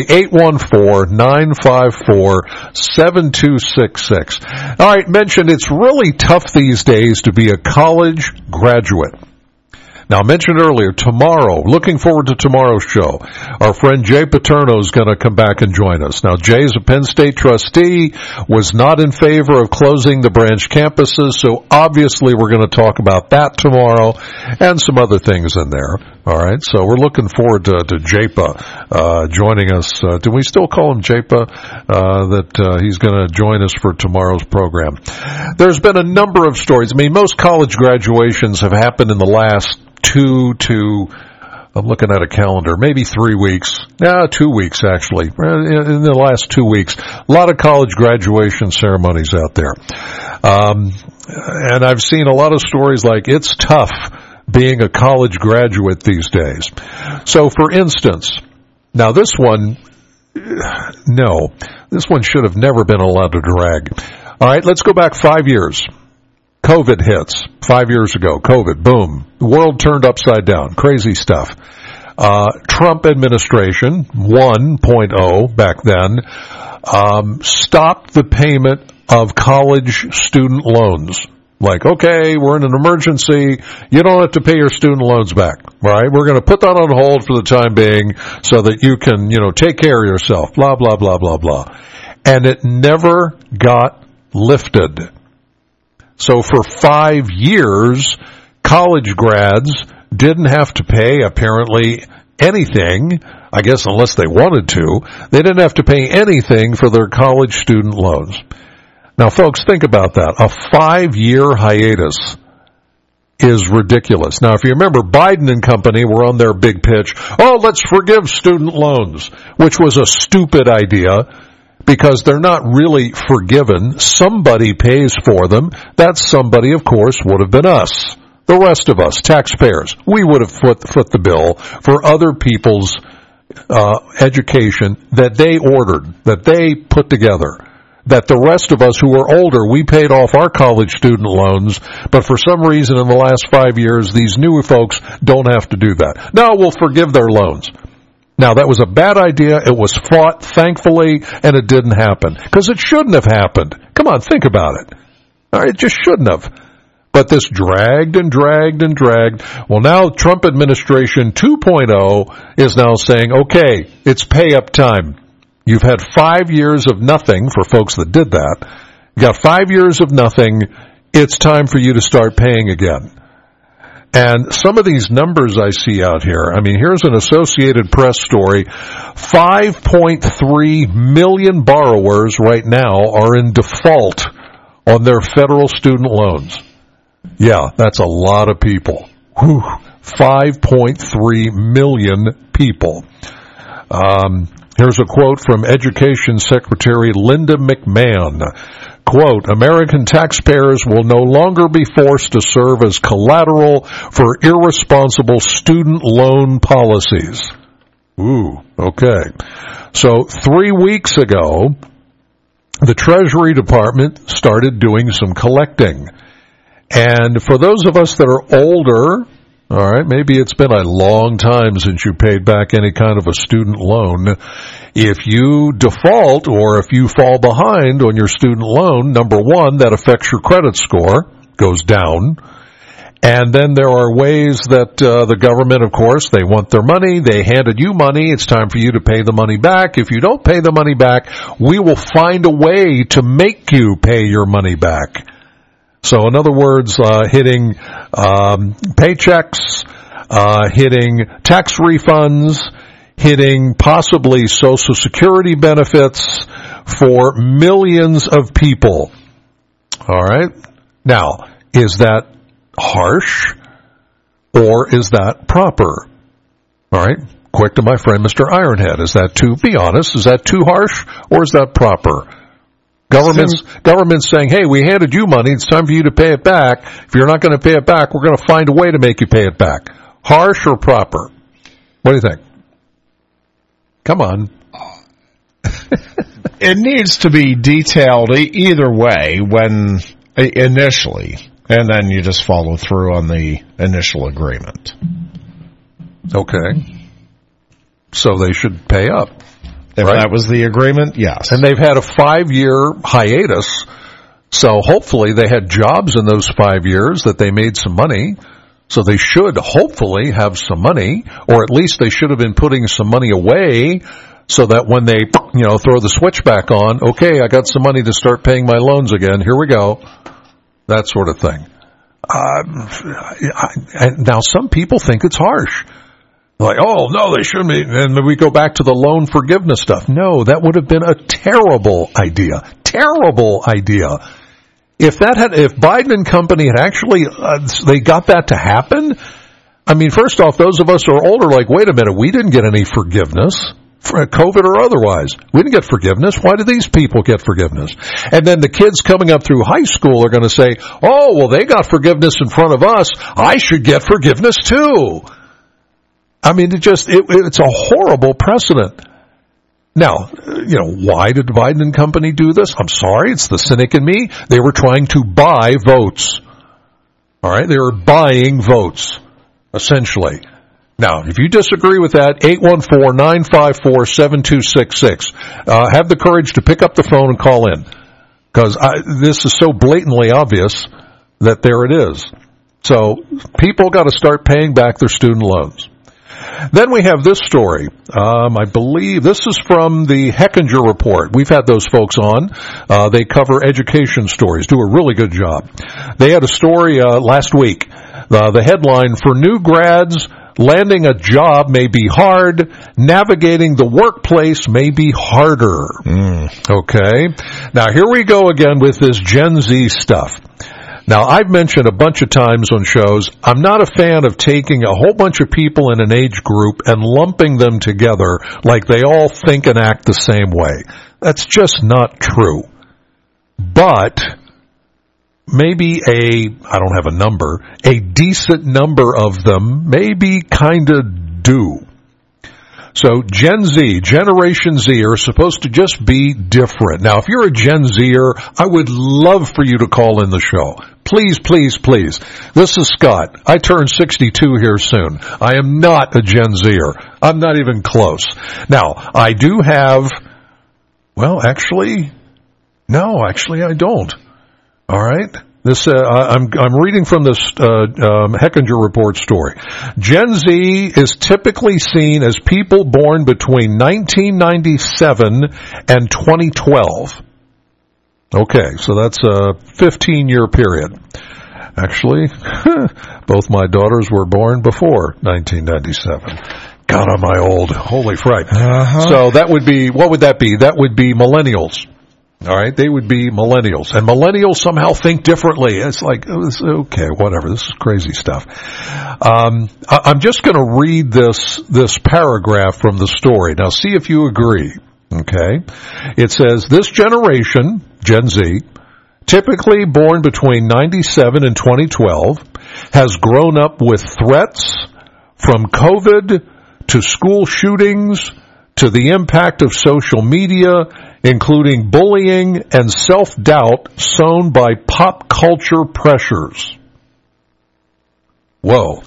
814-954-7266. All right, mentioned it's really tough these days to be a college graduate. Now, I mentioned earlier, tomorrow, looking forward to tomorrow's show, our friend Jay Paterno is going to come back and join us. Now, Jay is a Penn State trustee, was not in favor of closing the branch campuses, so obviously we're going to talk about that tomorrow and some other things in there. All right, so we're looking forward to JPA joining us. Do we still call him JPA? That he's going to join us for tomorrow's program. There's been a number of stories. I mean, most college graduations have happened in the last I'm looking at a calendar, maybe 3 weeks. 2 weeks, actually. In the last 2 weeks. A lot of college graduation ceremonies out there. And I've seen a lot of stories like it's tough being a college graduate these days. So, for instance, now this one should have never been allowed to drag. All right, let's go back 5 years. COVID hits 5 years ago. COVID, boom. The world turned upside down. Crazy stuff. Trump administration, 1.0 back then, stopped the payment of college student loans. Like, okay, we're in an emergency. You don't have to pay your student loans back, right? We're going to put that on hold for the time being so that you can, take care of yourself, blah, blah, blah, blah, blah. And it never got lifted. So for 5 years, college grads didn't have to pay, apparently, anything, I guess unless they wanted to. They didn't have to pay anything for their college student loans. Now, folks, think about that. A 5-year hiatus is ridiculous. Now, if you remember, Biden and company were on their big pitch, let's forgive student loans, which was a stupid idea because they're not really forgiven. Somebody pays for them. That somebody, of course, would have been us. The rest of us, taxpayers. We would have foot the bill for other people's education that they ordered, that they put together. That the rest of us who are older, we paid off our college student loans, but for some reason in the last 5 years, these newer folks don't have to do that. No, we'll forgive their loans. Now, that was a bad idea. It was fought, thankfully, and it didn't happen. Because it shouldn't have happened. Come on, think about it. All right, it just shouldn't have. But this dragged and dragged and dragged. Well, now Trump administration 2.0 is now saying, okay, it's pay-up time. You've had 5 years of nothing for folks that did that. You got 5 years of nothing. It's time for you to start paying again. And some of these numbers I see out here, here's an Associated Press story. 5.3 million borrowers right now are in default on their federal student loans. Yeah, that's a lot of people. 5.3 million people. Here's a quote from Education Secretary Linda McMahon. Quote, American taxpayers will no longer be forced to serve as collateral for irresponsible student loan policies. Ooh, okay. So 3 weeks ago, the Treasury Department started doing some collecting. And for those of us that are older, all right, maybe it's been a long time since you paid back any kind of a student loan. If you default or if you fall behind on your student loan, number one, that affects your credit score, goes down. And then there are ways that the government, of course, they want their money. They handed you money. It's time for you to pay the money back. If you don't pay the money back, we will find a way to make you pay your money back. So in other words, hitting paychecks, hitting tax refunds, hitting possibly Social Security benefits for millions of people. All right? Now, is that harsh or is that proper? All right? Quick to my friend Mr. Ironhead. Be honest, is that too harsh or is that proper? Government's saying, hey, we handed you money. It's time for you to pay it back. If you're not going to pay it back, we're going to find a way to make you pay it back. Harsh or proper? What do you think? Come on. It needs to be detailed either way when initially, and then you just follow through on the initial agreement. Okay. So they should pay up. If that was the agreement, yes. And they've had a 5-year hiatus, so hopefully they had jobs in those 5 years that they made some money, so they should hopefully have some money, or at least they should have been putting some money away so that when they, throw the switch back on, okay, I got some money to start paying my loans again, here we go, that sort of thing. Now some people think it's harsh. Like, oh, no, they shouldn't be. And we go back to the loan forgiveness stuff. No, that would have been a terrible idea. Terrible idea. If Biden and company had actually, they got that to happen, first off, those of us who are older, like, wait a minute, we didn't get any forgiveness, for COVID or otherwise. We didn't get forgiveness. Why do these people get forgiveness? And then the kids coming up through high school are going to say, oh, well, they got forgiveness in front of us. I should get forgiveness too. It's a horrible precedent. Now, why did Biden and company do this? I'm sorry, it's the cynic in me. They were trying to buy votes. All right, they were buying votes, essentially. Now, if you disagree with that, 814-954-7266. Have the courage to pick up the phone and call in. Because this is so blatantly obvious that there it is. So people got to start paying back their student loans. Then we have this story. I believe this is from the Hechinger Report. We've had those folks on. They cover education stories, do a really good job. They had a story last week. The headline, for new grads, landing a job may be hard. Navigating the workplace may be harder. Okay. Now, here we go again with this Gen Z stuff. Now, I've mentioned a bunch of times on shows, I'm not a fan of taking a whole bunch of people in an age group and lumping them together like they all think and act the same way. That's just not true. But maybe I don't have a number, a decent number of them maybe kind of do. So Gen Z, Generation Z are supposed to just be different. Now, if you're a Gen Zer, I would love for you to call in the show. Please, please, please. This is Scott. I turn 62 here soon. I am not a Gen Zer. I'm not even close. Now, I do have, actually I don't. All right? This I'm reading from this Hechinger Report story. Gen Z is typically seen as people born between 1997 and 2012. Okay, so that's a 15-year period. Actually, both my daughters were born before 1997. God, am I old. Holy fright. So that would be, what would that be? That would be millennials. All right, they would be millennials. And millennials somehow think differently. It's like, okay, whatever. This is crazy stuff. I'm just going to read this paragraph from the story. Now, see if you agree. Okay? It says, this generation, Gen Z, typically born between 97 and 2012, has grown up with threats from COVID to school shootings to the impact of social media, including bullying and self-doubt sown by pop culture pressures. Whoa.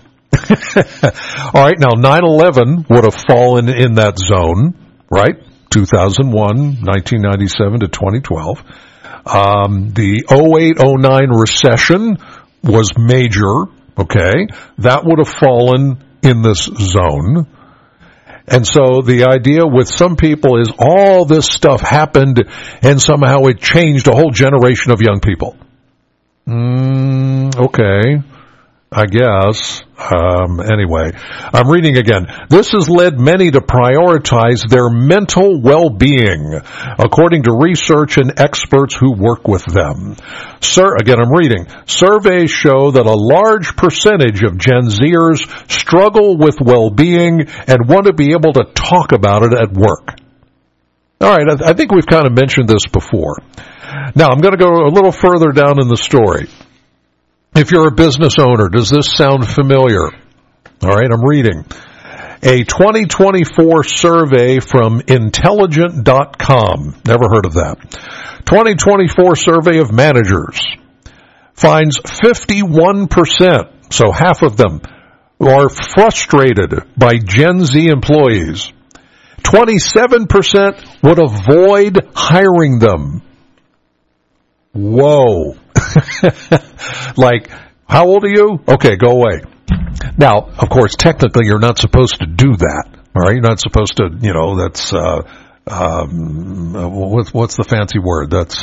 All right, now 9/11 would have fallen in that zone, right? 2001, 1997 to 2012. The 08-09 recession was major, okay? That would have fallen in this zone. And so the idea with some people is all this stuff happened and somehow it changed a whole generation of young people. Okay, I guess. Anyway, I'm reading again. This has led many to prioritize their mental well-being, according to research and experts who work with them. Again, I'm reading. Surveys show that a large percentage of Gen Zers struggle with well-being and want to be able to talk about it at work. All right, I think we've kind of mentioned this before. Now, I'm going to go a little further down in the story. If you're a business owner, does this sound familiar? All right, I'm reading. A 2024 survey from Intelligent.com. Never heard of that. 2024 survey of managers finds 51%, so half of them, are frustrated by Gen Z employees. 27% would avoid hiring them. Whoa. Like, how old are you? Okay, go away. Now, of course, technically you're not supposed to do that. All right? You're not supposed to, that's, what's the fancy word? That's,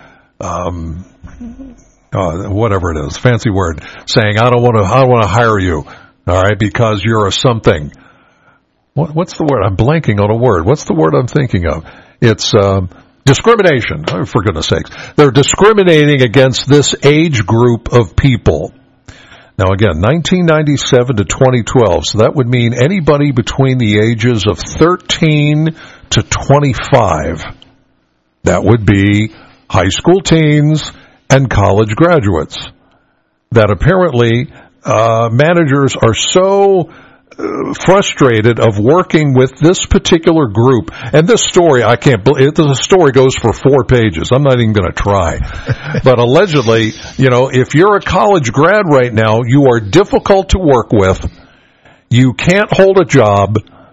whatever it is, fancy word, saying, I don't want to hire you. All right? Because you're a something. What's the word? I'm blanking on a word. What's the word I'm thinking of? It's, discrimination, for goodness sakes. They're discriminating against this age group of people. Now again, 1997 to 2012, so that would mean anybody between the ages of 13 to 25. That would be high school teens and college graduates. That apparently managers are so frustrated of working with this particular group. And this story, I can't believe, the story goes for 4 pages. I'm not even going to try. But allegedly, if you're a college grad right now, you are difficult to work with. You can't hold a job.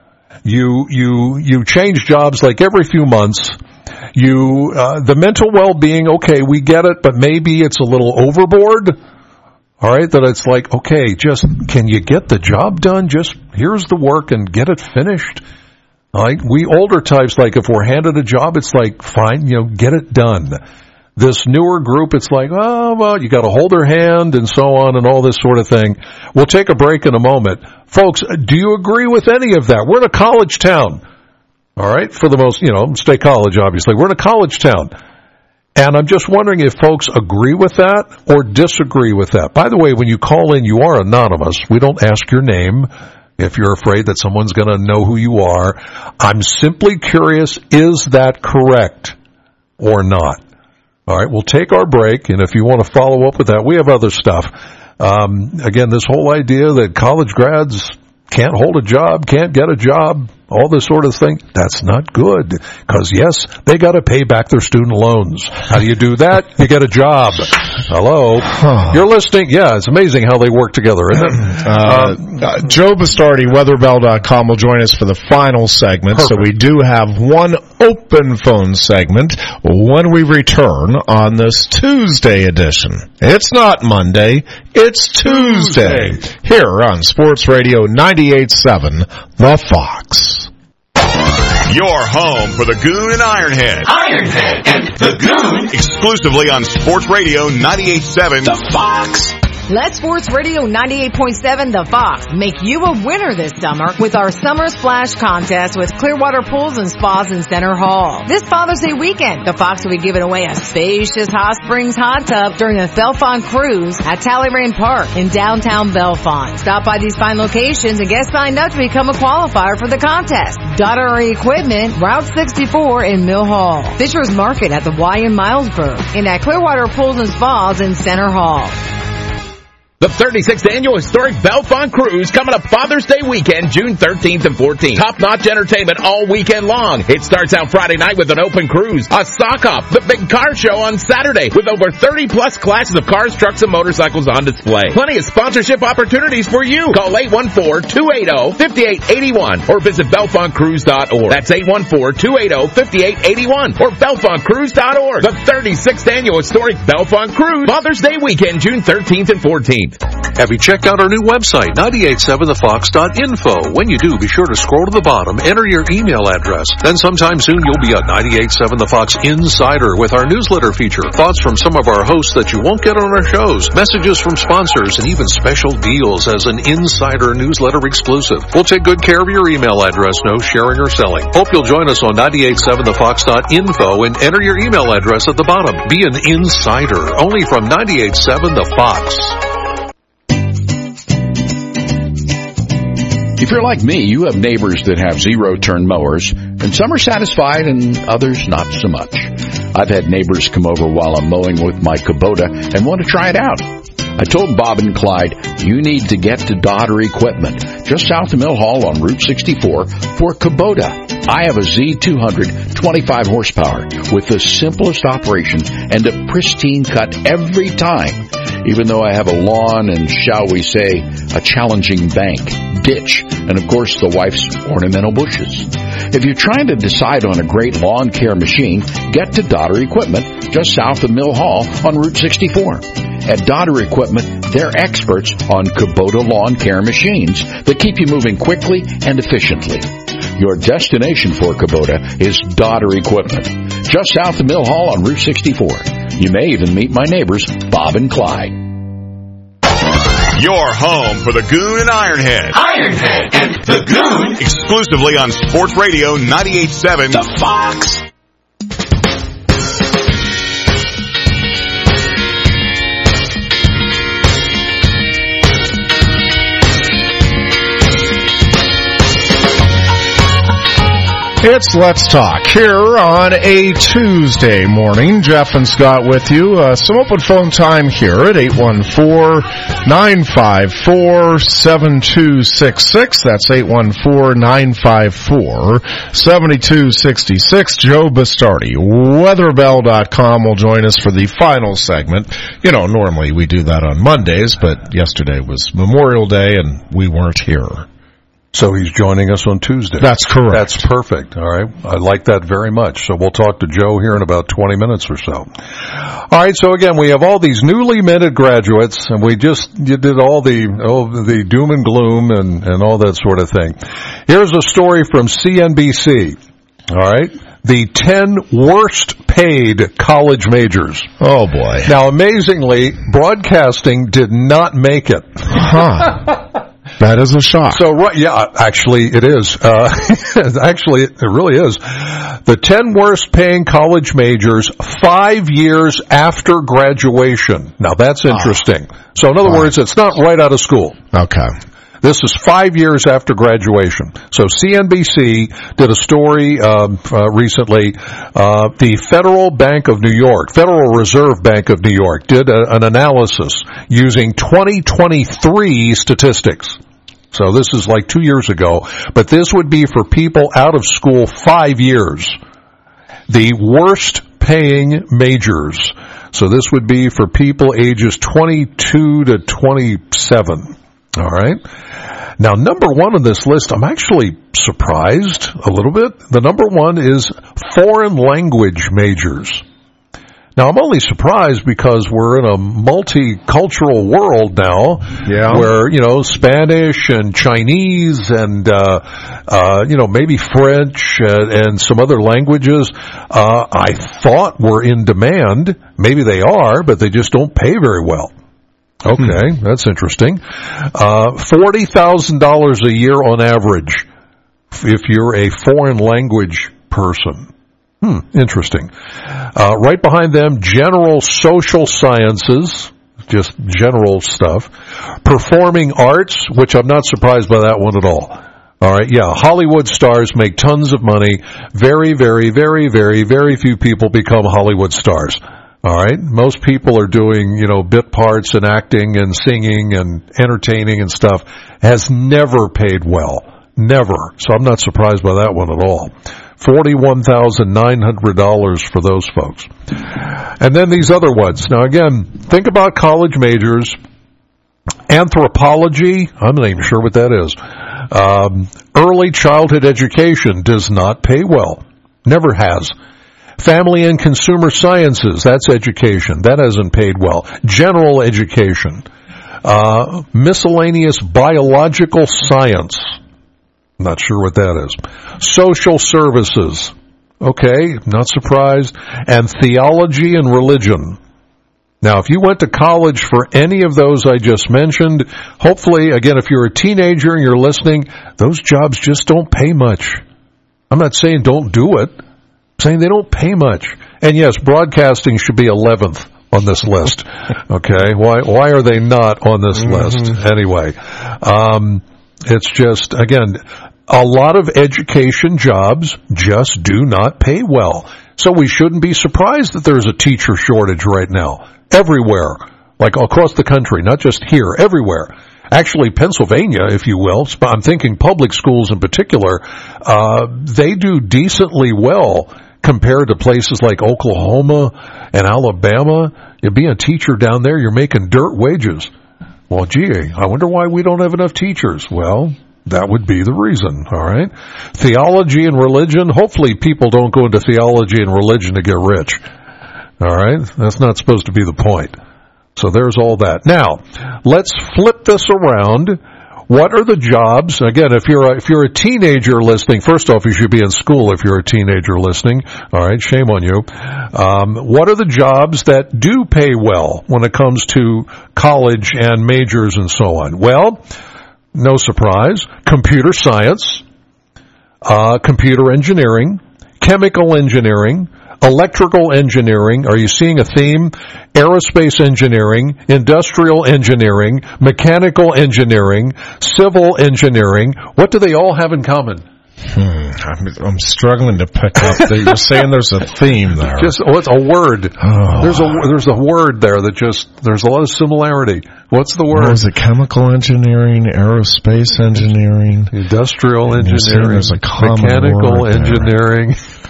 You change jobs like every few months. The mental well-being, okay, we get it, but maybe it's a little overboard. All right, that it's like, okay, just can you get the job done? Just here's the work and get it finished. All right, we older types, like if we're handed a job, it's like, fine, get it done. This newer group, it's like, oh, well, you got to hold their hand and so on and all this sort of thing. We'll take a break in a moment. Folks, do you agree with any of that? We're in a college town. All right, for the most, State College, obviously. We're in a college town. And I'm just wondering if folks agree with that or disagree with that. By the way, when you call in, you are anonymous. We don't ask your name if you're afraid that someone's going to know who you are. I'm simply curious, is that correct or not? All right, we'll take our break, and if you want to follow up with that, we have other stuff. Again, this whole idea that college grads can't hold a job, can't get a job, all this sort of thing, that's not good. Because, yes, they got to pay back their student loans. How do you do that? You get a job. Hello? You're listening? Yeah, it's amazing how they work together, isn't it? Joe Bastardi, weatherbell.com, will join us for the final segment. Perfect. So we do have one open phone segment when we return on this Tuesday edition. It's not Monday, it's Tuesday. Here on Sports Radio 98.7, The Fox. Your home for the Goon and Ironhead. Ironhead and the Goon. Exclusively on Sports Radio 98.7, The Fox. Let Sports Radio 98.7 The Fox make you a winner this summer with our Summer Splash Contest with Clearwater Pools and Spas in Center Hall. This Father's Day weekend, the Fox will be giving away a spacious Hot Springs hot tub during the Bellefonte Cruise at Talleyrand Park in downtown Bellefonte. Stop by these fine locations and get signed up to become a qualifier for the contest. Daughtery Equipment, Route 64 in Mill Hall. Fisher's Market at the Y in Milesburg and at Clearwater Pools and Spas in Center Hall. The 36th Annual Historic Bellefonte Cruise coming up Father's Day weekend, June 13th and 14th. Top-notch entertainment all weekend long. It starts out Friday night with an open cruise, a sock-off, the big car show on Saturday with over 30-plus classes of cars, trucks, and motorcycles on display. Plenty of sponsorship opportunities for you. Call 814-280-5881 or visit BellefonteCruise.org. That's 814-280-5881 or BellefonteCruise.org. The 36th Annual Historic Bellefonte Cruise, Father's Day weekend, June 13th and 14th. Have you checked out our new website, 987thefox.info? When you do, be sure to scroll to the bottom, enter your email address. Then sometime soon you'll be a 98.7 The Fox Insider with our newsletter feature. Thoughts from some of our hosts that you won't get on our shows, messages from sponsors, and even special deals as an Insider newsletter exclusive. We'll take good care of your email address, no sharing or selling. Hope you'll join us on 987thefox.info and enter your email address at the bottom. Be an Insider, only from 98.7 The Fox. If you're like me, you have neighbors that have zero-turn mowers, and some are satisfied and others not so much. I've had neighbors come over while I'm mowing with my Kubota and want to try it out. I told Bob and Clyde, you need to get to Daughtery Equipment, just south of Mill Hall on Route 64, for Kubota. I have a Z200 25 horsepower with the simplest operation and a pristine cut every time, even though I have a lawn and, shall we say, a challenging bank, ditch, and of course the wife's ornamental bushes. If you're trying to decide on a great lawn care machine, get to Daughtery Equipment, just south of Mill Hall on Route 64. At Daughtery Equipment, they're experts on Kubota lawn care machines that keep you moving quickly and efficiently. Your destination for Kubota is Daughtery Equipment, just south of Mill Hall on Route 64. You may even meet my neighbors, Bob and Clyde. Your home for the Goon and Ironhead. Ironhead and the Goon. Exclusively on Sports Radio 98.7, The Fox. It's Let's Talk here on a Tuesday morning. Jeff and Scott with you. Some open phone time here at 814-954-7266. That's 814-954-7266. Joe Bastardi, weatherbell.com will join us for the final segment. You know, normally we do that on Mondays, but yesterday was Memorial Day and we weren't here. So he's joining us on Tuesday. That's correct. That's perfect. All right. I like that very much. So we'll talk to Joe here in about 20 minutes or so. All right. So again, we have all these newly minted graduates, and you did all the doom and gloom and all that sort of thing. Here's a story from CNBC. All right. The 10 worst paid college majors. Oh boy. Now, amazingly, broadcasting did not make it. Huh. That is a shock. So, right, yeah, actually it is. Actually, it really is. The 10 worst paying college majors 5 years after graduation. Now, that's interesting. So, in other words, it's not right out of school. Okay. This is 5 years after graduation. So CNBC did a story recently. The Federal Reserve Bank of New York did an analysis using 2023 statistics. So this is like 2 years ago. But this would be for people out of school 5 years. The worst paying majors. So this would be for people ages 22 to 27. All right. Now, number one on this list, I'm actually surprised a little bit. The number one is foreign language majors. Now, I'm only surprised because we're in a multicultural world now, where, Spanish and Chinese and, maybe French and some other languages, I thought were in demand. Maybe they are, but they just don't pay very well. Okay, that's interesting. $40,000 a year on average if you're a foreign language person. Interesting. Right behind them, general social sciences, just general stuff. Performing arts, which I'm not surprised by that one at all. All right, yeah, Hollywood stars make tons of money. Very, very, very, very, very few people become Hollywood stars. All right. Most people are doing, bit parts and acting and singing and entertaining and stuff. Has never paid well. Never. So I'm not surprised by that one at all. $41,900 for those folks. And then these other ones. Now again, think about college majors. Anthropology. I'm not even sure what that is. Early childhood education does not pay well. Never has. Family and consumer sciences, that's education. That hasn't paid well. General education. Miscellaneous biological science. Not sure what that is. Social services. Okay, not surprised. And theology and religion. Now, if you went to college for any of those I just mentioned, hopefully, again, if you're a teenager and you're listening, those jobs just don't pay much. I'm not saying don't do it. Saying they don't pay much. And yes, broadcasting should be 11th on this list. Okay? Why are they not on this list? Anyway, it's just, again, a lot of education jobs just do not pay well. So we shouldn't be surprised that there's a teacher shortage right now. Everywhere. Like across the country, not just here, everywhere. Actually, Pennsylvania, if you will, I'm thinking public schools in particular, they do decently well compared to places like Oklahoma and Alabama. You be a teacher down there, you're making dirt wages. Well, gee, I wonder why we don't have enough teachers. Well, that would be the reason, all right? Theology and religion, hopefully people don't go into theology and religion to get rich. All right? That's not supposed to be the point. So there's all that. Now, let's flip this around. What are the jobs? Again, if you're a teenager listening, first off, you should be in school if you're a teenager listening. All right, shame on you. What are the jobs that do pay well when it comes to college and majors and so on? Well, no surprise, computer science, computer engineering, chemical engineering, electrical engineering. Are you seeing a theme? Aerospace engineering, industrial engineering, mechanical engineering, civil engineering. What do they all have in common? I'm struggling to pick up. You're saying there's a theme there. It's a word. Oh. There's a word there that there's a lot of similarity. What's the word? Is it chemical engineering, aerospace engineering, industrial engineering, there's a common mechanical word engineering?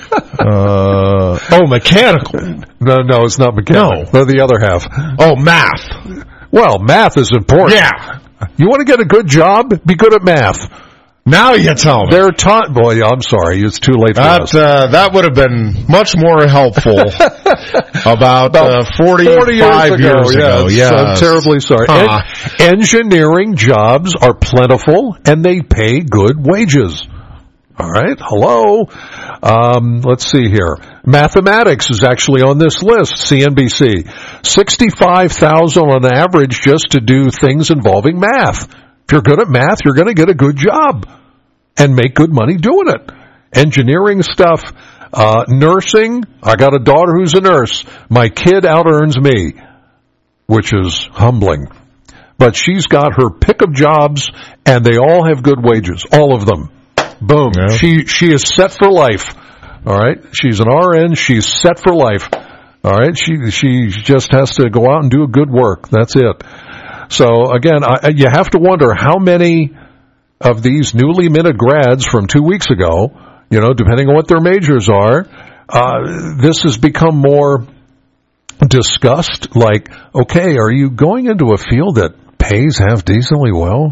Mechanical. No, it's not mechanical. No, the other half. Oh, math. Well, math is important. Yeah. You want to get a good job? Be good at math. Now you tell me. They're taught. Boy, I'm sorry. It's too late for us. That would have been much more helpful about 45 years ago. Yes. I'm terribly sorry. Engineering jobs are plentiful, and they pay good wages. All right. Hello. Let's see here. Mathematics is actually on this list. CNBC. $65,000 on average just to do things involving math. If you're good at math, you're going to get a good job and make good money doing it. Engineering stuff, nursing. I got a daughter who's a nurse. My kid out-earns me, which is humbling. But she's got her pick of jobs, and they all have good wages. All of them. Boom. Yeah. She is set for life. All right. She's an RN. She's set for life. All right. She just has to go out and do a good work. That's it. So again, you have to wonder how many of these newly minted grads from 2 weeks ago, depending on what their majors are, this has become more discussed. Like, okay, are you going into a field that pays half decently well?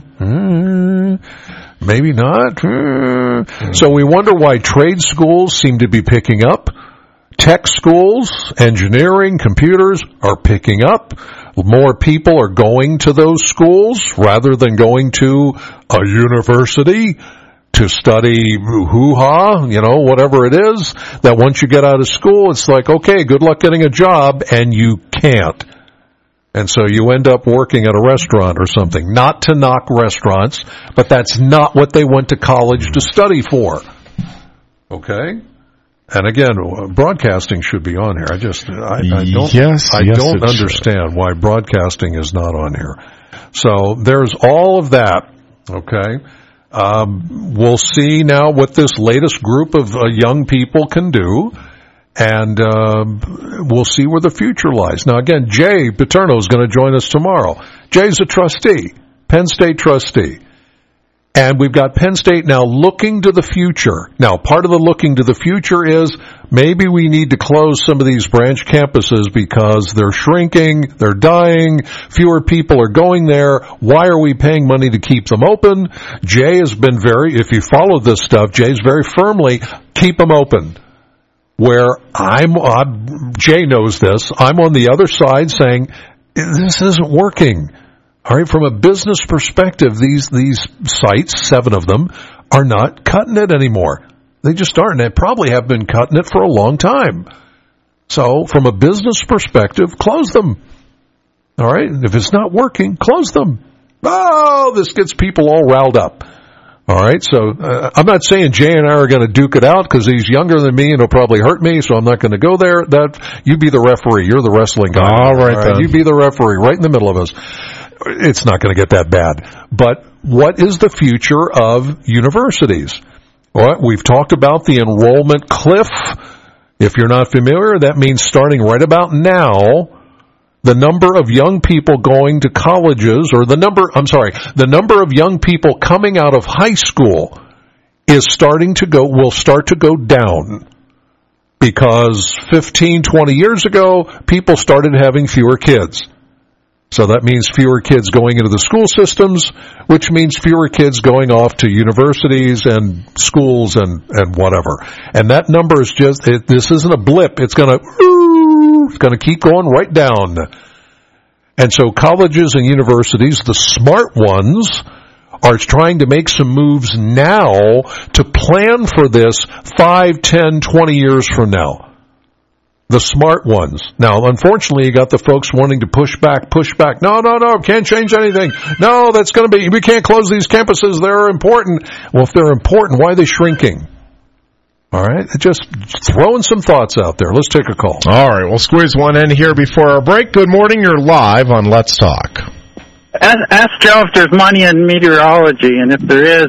Maybe not. So we wonder why trade schools seem to be picking up. Tech schools, engineering, computers are picking up. More people are going to those schools rather than going to a university to study hoo-ha, whatever it is, that once you get out of school, it's like, okay, good luck getting a job, and you can't. And so you end up working at a restaurant or something. Not to knock restaurants, but that's not what they went to college to study for. Okay? And again, broadcasting should be on here. I don't understand why broadcasting is not on here. So there's all of that. Okay. We'll see now what this latest group of young people can do, and we'll see where the future lies. Now again, Jay Paterno is going to join us tomorrow. Jay's a trustee, Penn State trustee. And we've got Penn State now looking to the future. Now, part of the looking to the future is maybe we need to close some of these branch campuses because they're shrinking, they're dying, fewer people are going there. Why are we paying money to keep them open? Jay has been if you follow this stuff, Jay's very firmly, keep them open. Where Jay knows this, I'm on the other side saying, this isn't working. All right, from a business perspective, these sites, 7 of them, are not cutting it anymore. They just aren't. They probably have been cutting it for a long time. So, from a business perspective, close them. All right, if it's not working, close them. Oh, this gets people all riled up. All right, so I'm not saying Jay and I are going to duke it out because he's younger than me and he'll probably hurt me, so I'm not going to go there. You be the referee. You're the wrestling guy. All right. You be the referee right in the middle of us. It's not going to get that bad. But what is the future of universities? Well, we've talked about the enrollment cliff. If you're not familiar, that means starting right about now, the number of young people going to colleges, or the number of young people coming out of high school will start to go down. Because 15, 20 years ago, people started having fewer kids. So that means fewer kids going into the school systems, which means fewer kids going off to universities and schools and whatever. And that number is this isn't a blip. It's going to keep going right down. And so colleges and universities, the smart ones, are trying to make some moves now to plan for this 5, 10, 20 years from now. The smart ones. Now, unfortunately, you got the folks wanting to push back. No, can't change anything. No, we can't close these campuses. They're important. Well, if they're important, why are they shrinking? All right, just throwing some thoughts out there. Let's take a call. All right, we'll squeeze one in here before our break. Good morning, you're live on Let's Talk. Ask Joe if there's money in meteorology, and if there is,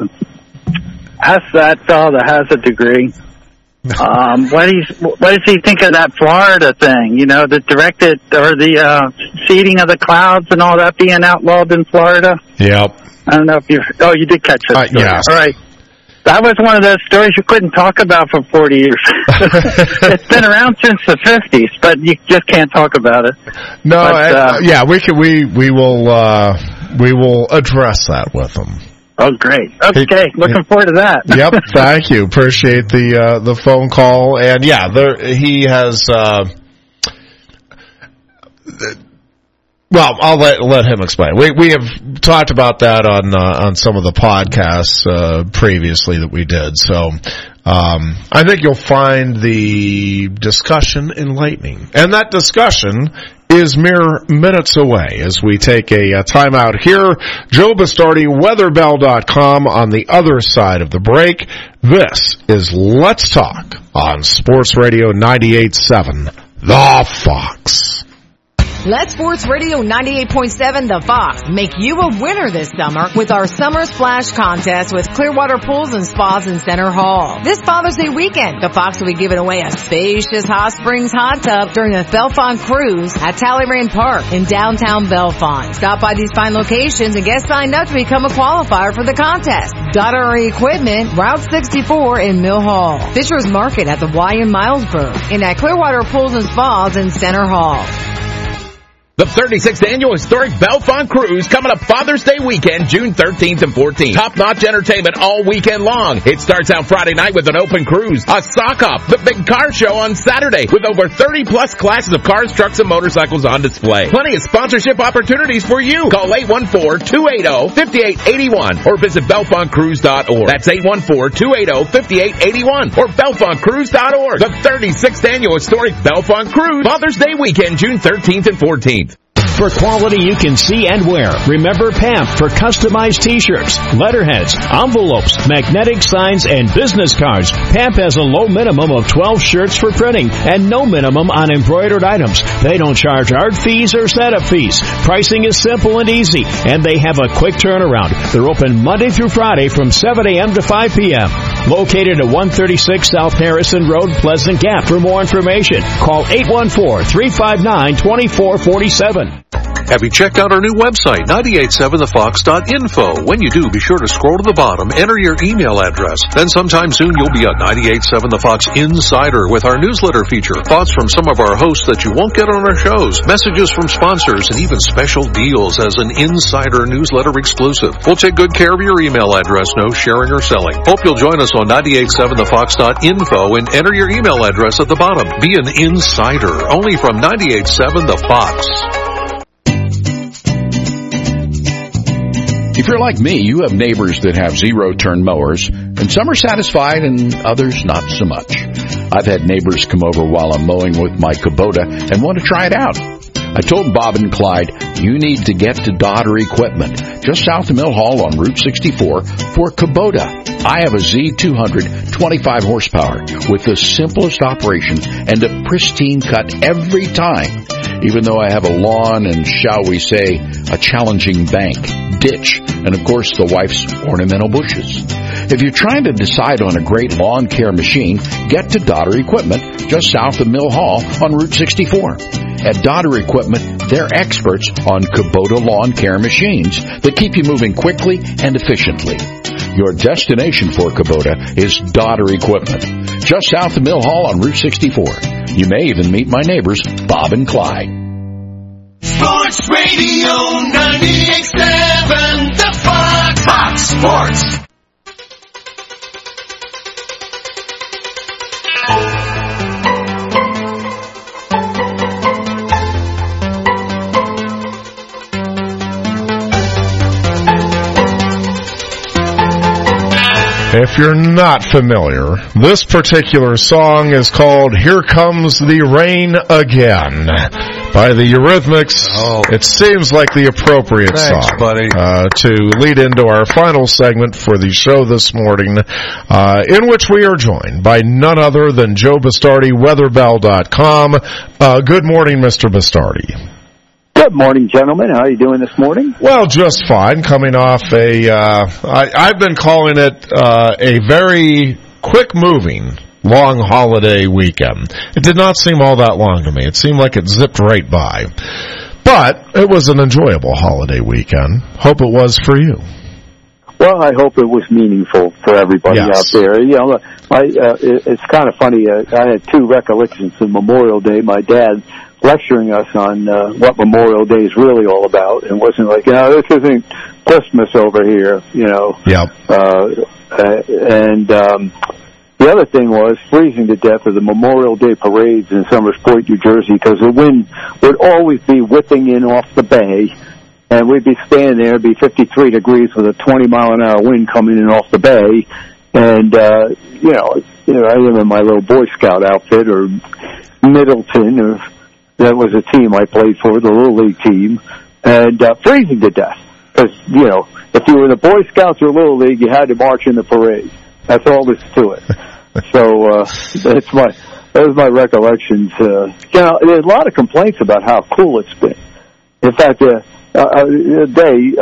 ask that fellow that has a degree. What does he think of that Florida thing? The directed or the seeding of the clouds and all that being outlawed in Florida. Yep. I don't know if you did catch that story. Yes. All right. That was one of those stories you couldn't talk about for 40 years. It's been around since the 50s, but you just can't talk about it. No, we will address that with them. That was great. Okay, looking forward to that. Yep, thank you. Appreciate the phone call. And yeah, he has. Well, I'll let him explain. We have talked about that on some of the podcasts previously that we did. So I think you'll find the discussion enlightening, and that discussion is mere minutes away as we take a timeout here. Joe Bastardi, weatherbell.com. On the other side of the break, this is Let's Talk on Sports Radio 98.7, The Fox. Let Sports Radio 98.7 The Fox make you a winner this summer with our Summer Splash Contest with Clearwater Pools and Spas in Center Hall. This Father's Day weekend, the Fox will be giving away a spacious Hot Springs hot tub during the Bellefonte Cruise at Talleyrand Park in downtown Bellefonte. Stop by these fine locations and get signed up to become a qualifier for the contest. Daughtery Equipment, Route 64 in Mill Hall. Fisher's Market at the Y in Milesburg and at Clearwater Pools and Spas in Center Hall. The 36th Annual Historic Bellefonte Cruise coming up Father's Day weekend, June 13th and 14th. Top-notch entertainment all weekend long. It starts out Friday night with an open cruise, a sock-off, the big car show on Saturday with over 30-plus classes of cars, trucks, and motorcycles on display. Plenty of sponsorship opportunities for you. Call 814-280-5881 or visit BellefonteCruise.org. That's 814-280-5881 or BellefonteCruise.org. The 36th Annual Historic Bellefonte Cruise, Father's Day weekend, June 13th and 14th. For quality you can see and wear, remember PAMP for customized t-shirts, letterheads, envelopes, magnetic signs, and business cards. PAMP has a low minimum of 12 shirts for printing and no minimum on embroidered items. They don't charge art fees or setup fees. Pricing is simple and easy, and they have a quick turnaround. They're open Monday through Friday from 7 a.m. to 5 p.m. Located at 136 South Harrison Road, Pleasant Gap. For more information, call 814-359-2447. Have you checked out our new website, 987thefox.info? When you do, be sure to scroll to the bottom, enter your email address. Then sometime soon you'll be a 98.7 The Fox Insider with our newsletter feature. Thoughts from some of our hosts that you won't get on our shows, messages from sponsors, and even special deals as an insider newsletter exclusive. We'll take good care of your email address, no sharing or selling. Hope you'll join us on 987thefox.info and enter your email address at the bottom. Be an insider, only from 98.7 The Fox. If you're like me, you have neighbors that have zero-turn mowers, and some are satisfied and others not so much. I've had neighbors come over while I'm mowing with my Kubota and want to try it out. I told Bob and Clyde, you need to get to Daughtery Equipment, just south of Mill Hall on Route 64, for Kubota. I have a Z200 25 horsepower with the simplest operation and a pristine cut every time, even though I have a lawn and, shall we say, a challenging bank, ditch, and of course the wife's ornamental bushes. If you're trying to decide on a great lawn care machine, get to Daughtery Equipment, just south of Mill Hall on Route 64. At Daughtery Equipment, they're experts on Kubota lawn care machines that keep you moving quickly and efficiently. Your destination for Kubota is Daughtery Equipment, just south of Mill Hall on Route 64. You may even meet my neighbors, Bob and Clyde. Sports Radio 98.7, The Fox. Fox Sports. If you're not familiar, this particular song is called Here Comes the Rain Again by the Eurythmics. Oh. It seems like the appropriate song, buddy. To lead into our final segment for the show this morning, in which we are joined by none other than Joe Bastardi, weatherbell.com. Good morning, Mr. Bastardi. Good morning, gentlemen. How are you doing this morning? Well, just fine. Coming off I've been calling it a very quick-moving, long holiday weekend. It did not seem all that long to me. It seemed like it zipped right by. But it was an enjoyable holiday weekend. Hope it was for you. Well, I hope it was meaningful for everybody out there. You know, it's kind of funny. I had two recollections of Memorial Day. My dad lecturing us on what Memorial Day is really all about. It wasn't like, this isn't Christmas over here, Yep. The other thing was freezing to death of the Memorial Day parades in Somers Point, New Jersey, because the wind would always be whipping in off the bay, and we'd be standing there, it'd be 53 degrees with a 20-mile-an-hour wind coming in off the bay, and, I am in my little Boy Scout outfit, or Middleton, or that was a team I played for, the Little League team, and freezing to death. Because, if you were in the Boy Scouts or Little League, you had to march in the parade. That's all there's to it. So those are my recollections. There's a lot of complaints about how cool it's been. In fact, the day,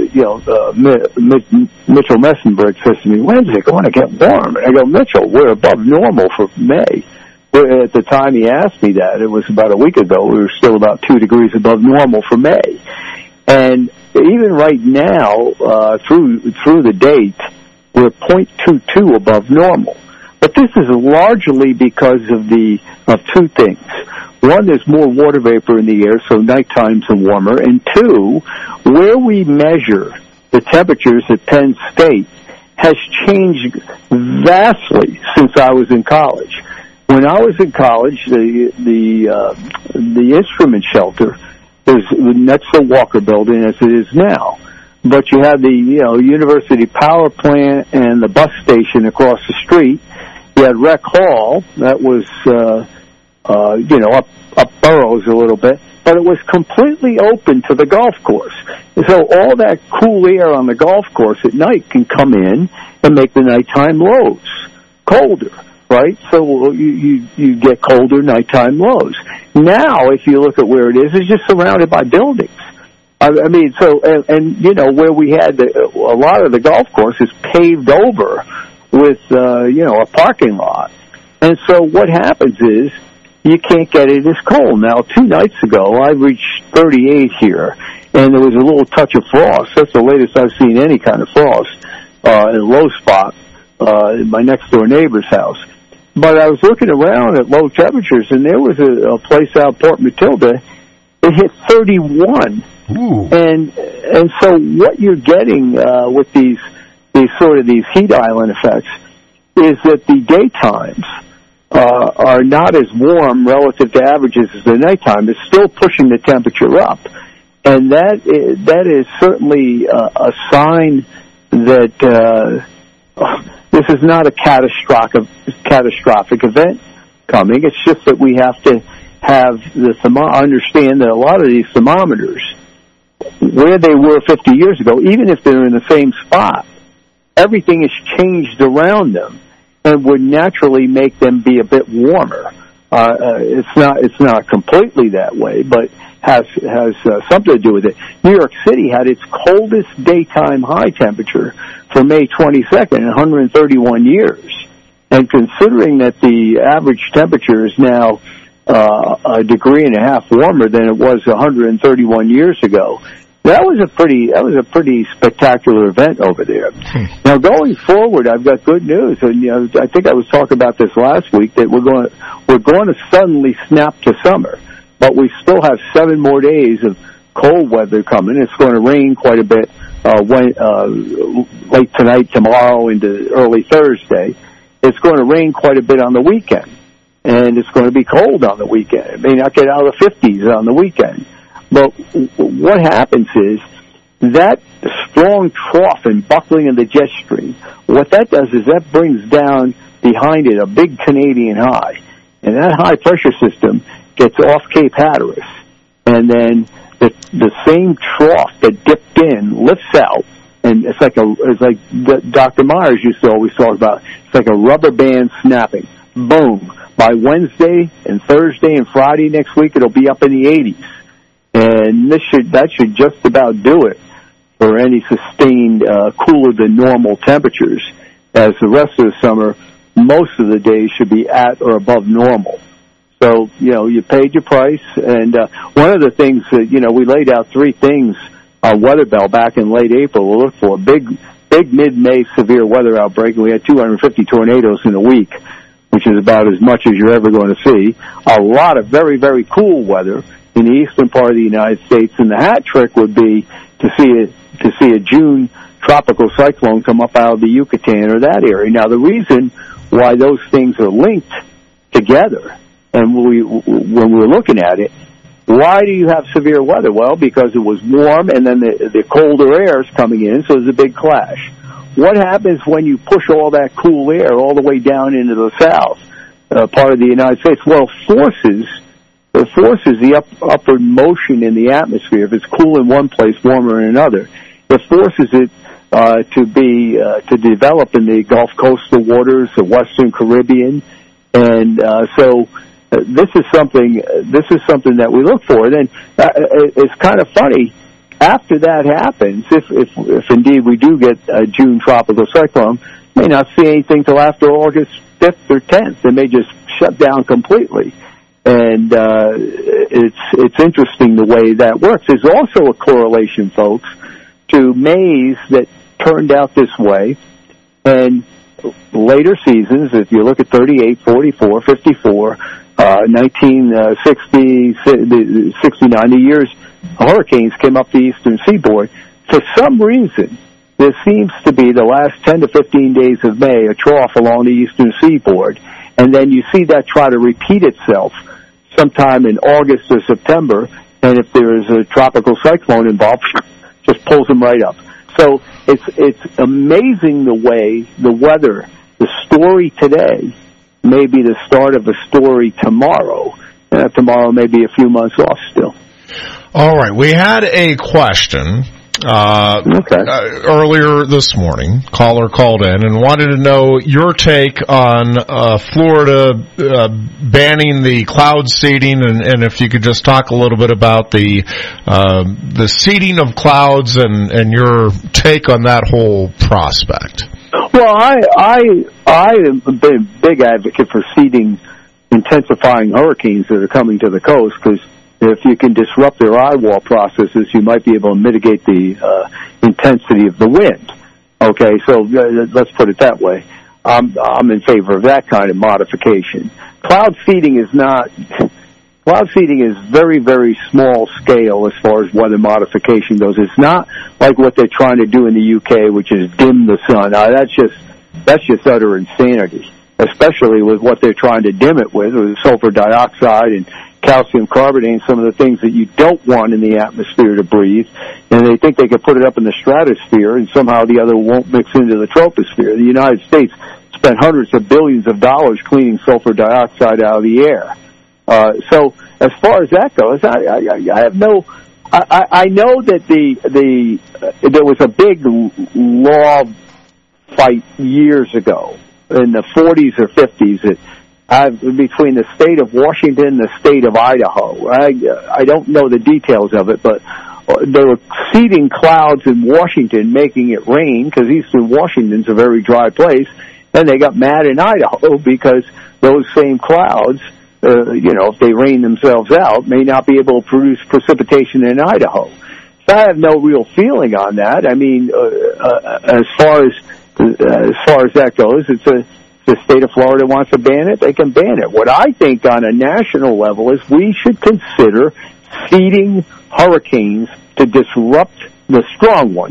Mitchell Messenberg says to me, "When's it going to get warm?" And I go, "Mitchell, we're above normal for May." At the time he asked me that, it was about a week ago, we were still about 2 degrees above normal for May. And even right now, through the date, we're 0.22 above normal. But this is largely because of two things. One, there's more water vapor in the air, so night times are warmer. And two, where we measure the temperatures at Penn State has changed vastly since I was in college. When I was in college, the instrument shelter is next to Walker Building as it is now. But you had the University Power Plant and the bus station across the street. You had Rec Hall that was up boroughs a little bit, but it was completely open to the golf course. So all that cool air on the golf course at night can come in and make the nighttime lows colder, right? So you get colder nighttime lows. Now, if you look at where it is, it's just surrounded by buildings. I mean, so, and where we had a lot of the golf course is paved over with, a parking lot. And so what happens is you can't get it as cold. Now, 2 nights ago, I reached 38 here, and there was a little touch of frost. That's the latest I've seen any kind of frost, in a low spot, in my next door neighbor's house. But I was looking around at low temperatures, and there was a place out Port Matilda, it hit 31. Ooh. And so what you're getting with these heat island effects is that the daytimes are not as warm relative to averages as the nighttime. It's still pushing the temperature up, and that is certainly a sign that this is not a catastrophic event coming. It's just that we have to have understand that a lot of these thermometers, where they were 50 years ago, even if they're in the same spot, everything has changed around them and would naturally make them be a bit warmer. It's not completely that way, but has something to do with it. New York City had its coldest daytime high temperature for May 22nd in 131 years. And considering that the average temperature is now a degree and a half warmer than it was 131 years ago, that was a pretty spectacular event over there. Now going forward, I've got good news, and I think I was talking about this last week that we're going to suddenly snap to summer, but we still have 7 more days of cold weather coming. It's going to rain quite a bit late tonight, tomorrow, into early Thursday. It's going to rain quite a bit on the weekend, and it's going to be cold on the weekend. It may not get out of the 50s on the weekend. But what happens is that strong trough and buckling of the jet stream, what that does is that brings down behind it a big Canadian high. And that high pressure system gets off Cape Hatteras. And then the same trough that dipped in lifts out. And it's like Dr. Myers used to always talk about. It's like a rubber band snapping. Boom. By Wednesday and Thursday and Friday next week, it'll be up in the 80s. And that should just about do it for any sustained cooler than normal temperatures. As the rest of the summer, most of the days should be at or above normal. So, you paid your price. And one of the things that, we laid out 3 things on Weather Bell back in late April. We'll look for big mid-May severe weather outbreak. And we had 250 tornadoes in a week. which is about as much as you're ever going to see. A lot of very, very cool weather in the eastern part of the United States, and the hat trick would be to see a June tropical cyclone come up out of the Yucatan or that area. Now, the reason why those things are linked together, and when we're looking at it, why do you have severe weather? Well, because it was warm, and then the colder air is coming in, so there's a big clash. What happens when you push all that cool air all the way down into the south part of the United States? Well, it forces the upward motion in the atmosphere. If it's cool in one place, warmer in another, it forces it to develop in the Gulf coastal waters, the Western Caribbean, and so this is something that we look for. And then it's kind of funny. After that happens, if indeed we do get a June tropical cyclone, may not see anything till after August 5th or 10th. They may just shut down completely. And it's interesting the way that works. There's also a correlation, folks, to maize that turned out this way. And later seasons, if you look at 38, 44, 54, 1960, 69, the years hurricanes came up the eastern seaboard, for some reason, there seems to be the last 10 to 15 days of May a trough along the eastern seaboard, and then you see that try to repeat itself sometime in August or September, and if there is a tropical cyclone involved, just pulls them right up. So it's amazing the way the weather, the story today, may be the start of a story tomorrow, and tomorrow may be a few months off still. All right, we had a question earlier this morning. Caller called in and wanted to know your take on Florida banning the cloud seeding, and if you could just talk a little bit about the seeding of clouds and your take on that whole prospect. Well, I am a big advocate for seeding intensifying hurricanes that are coming to the coast, because if you can disrupt their eye wall processes, you might be able to mitigate the intensity of the wind. Okay, so let's put it that way. I'm in favor of that kind of modification. Cloud seeding is very, very small scale as far as weather modification goes. It's not like what they're trying to do in the UK, which is dim the sun. That's just utter insanity, especially with what they're trying to dim it with sulfur dioxide and calcium carbonate and some of the things that you don't want in the atmosphere to breathe. And they think they can put it up in the stratosphere and somehow the other won't mix into the troposphere. The United States spent hundreds of billions of dollars cleaning sulfur dioxide out of the air. So as far as that goes, I have no. I know that there was a big law fight years ago in the 40s or 50s that between the state of Washington and the state of Idaho. I don't know the details of it, but they were seeding clouds in Washington, making it rain, because eastern Washington's a very dry place, and they got mad in Idaho because those same clouds, if they rain themselves out, may not be able to produce precipitation in Idaho. So I have no real feeling on that. I mean, as far as that goes, the state of Florida wants to ban it, they can ban it. What I think on a national level is we should consider seeding hurricanes to disrupt the strong ones,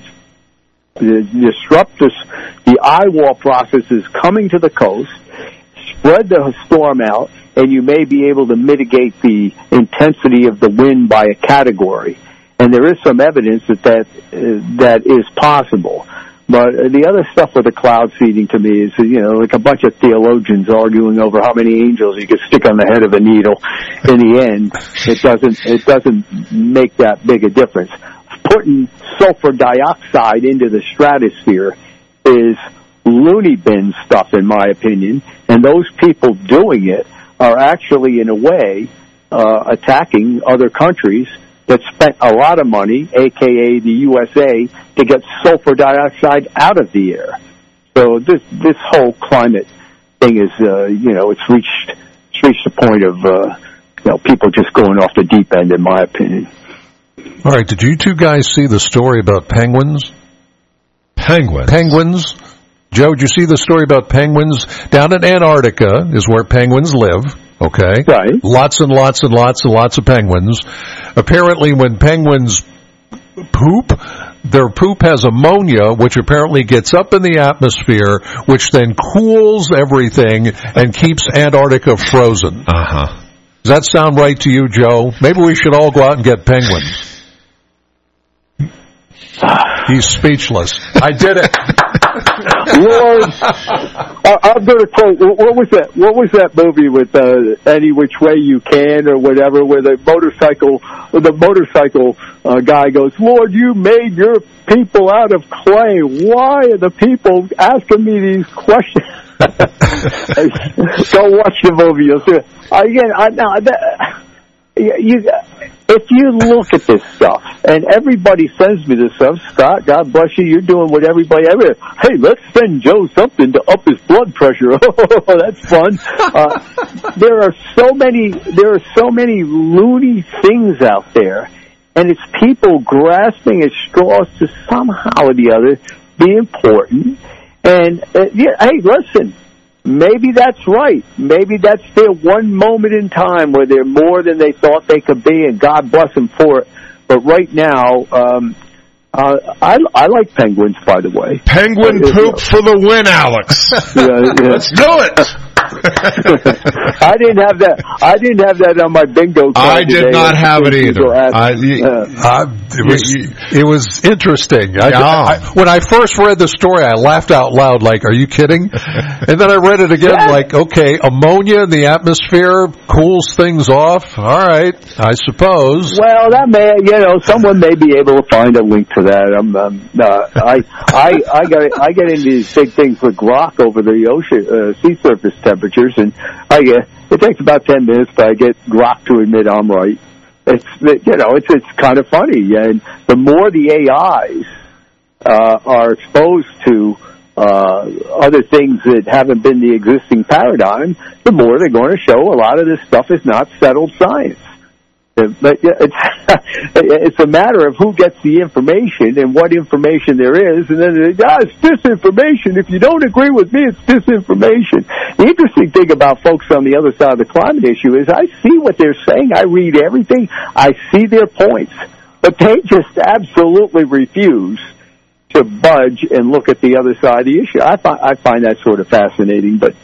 disrupt the eye wall processes coming to the coast, spread the storm out, and you may be able to mitigate the intensity of the wind by a category. And there is some evidence that is possible. But the other stuff with the cloud seeding to me is, like a bunch of theologians arguing over how many angels you could stick on the head of a needle. In the end, it doesn't make that big a difference. Putting sulfur dioxide into the stratosphere is loony bin stuff, in my opinion, and those people doing it are actually, in a way, attacking other countries that spent a lot of money, a.k.a. the USA, to get sulfur dioxide out of the air. So this whole climate thing is, it's reached a point of, people just going off the deep end, in my opinion. All right, did you two guys see the story about penguins? Penguins? Penguins. Joe, did you see the story about penguins? Down in Antarctica is where penguins live, okay? Right. Lots and lots and lots and lots of penguins. Apparently when penguins poop, their poop has ammonia, which apparently gets up in the atmosphere, which then cools everything and keeps Antarctica frozen. Uh-huh. Does that sound right to you, Joe? Maybe we should all go out and get penguins. He's speechless. I did it. Lord, I'm going to quote. What was that? What was that movie with Any Which Way You Can or whatever, where the motorcycle guy goes, "Lord, you made your people out of clay. Why are the people asking me these questions?" Go watch the movie. You'll see it. If you look at this stuff, and everybody sends me this stuff, Scott, God bless you, you're doing what everybody, hey, let's send Joe something to up his blood pressure. Oh, that's fun. There are so many loony things out there, and it's people grasping at straws to somehow or the other be important. And, hey, listen, maybe that's right. Maybe that's their one moment in time where they're more than they thought they could be, and God bless them for it. But right now, I like penguins, by the way. Penguin poop for the win, Alex. Let's do it. I didn't have that on my bingo card. I did not have it either. It was interesting. When I first read the story, I laughed out loud, like, "Are you kidding?" And then I read it again, like, "Okay, ammonia in the atmosphere cools things off. All right, I suppose." Well, that may, someone may be able to find a link to that. I get into these big things with grok over the ocean, sea surface temperatures, and it takes about 10 minutes, but I get grok to admit I'm right. It's kind of funny, and the more the AIs are exposed to other things that haven't been the existing paradigm, the more they're going to show a lot of this stuff is not settled science. But it's a matter of who gets the information and what information there is, and then it's disinformation. If you don't agree with me, it's disinformation. The interesting thing about folks on the other side of the climate issue is I see what they're saying, I read everything, I see their points, but they just absolutely refuse to budge and look at the other side of the issue. I find that sort of fascinating, but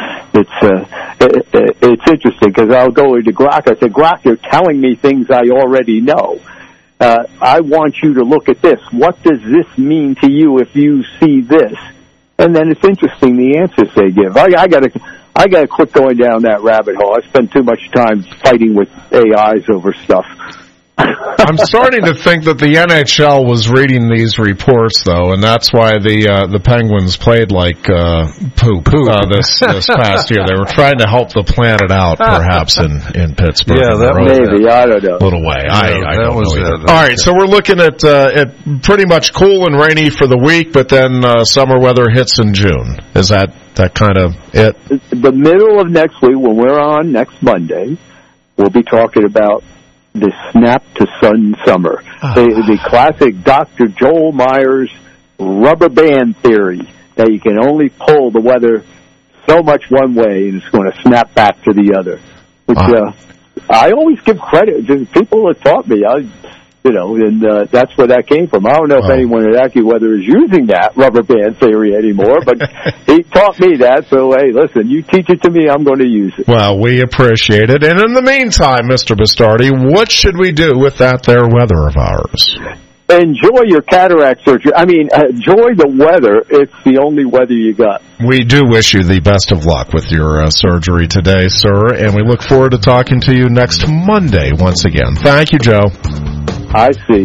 it's interesting because I'll go into Grok. I say, Grok, you're telling me things I already know. I want you to look at this. What does this mean to you if you see this? And then it's interesting the answers they give. I got to quit going down that rabbit hole. I spend too much time fighting with AIs over stuff. I'm starting to think that the NHL was reading these reports, though, and that's why the Penguins played like poop this past year. They were trying to help the planet out, perhaps, in Pittsburgh. Yeah, that maybe. I don't know. Little way. I don't know. All right, so we're looking at pretty much cool and rainy for the week, but then summer weather hits in June. Is that kind of it? The middle of next week, when we're on next Monday, we'll be talking about the snap to sun summer. The classic Dr. Joel Myers rubber band theory that you can only pull the weather so much one way and it's going to snap back to the other. Which I always give credit to people that taught me. And that's where that came from. I don't know if anyone at AccuWeather is using that rubber band theory anymore, but he taught me that. So, hey, listen, you teach it to me, I'm going to use it. Well, we appreciate it. And in the meantime, Mr. Bastardi, what should we do with that there weather of ours? Enjoy your cataract surgery. Enjoy the weather. It's the only weather you got. We do wish you the best of luck with your surgery today, sir, and we look forward to talking to you next Monday once again. Thank you, Joe. I see.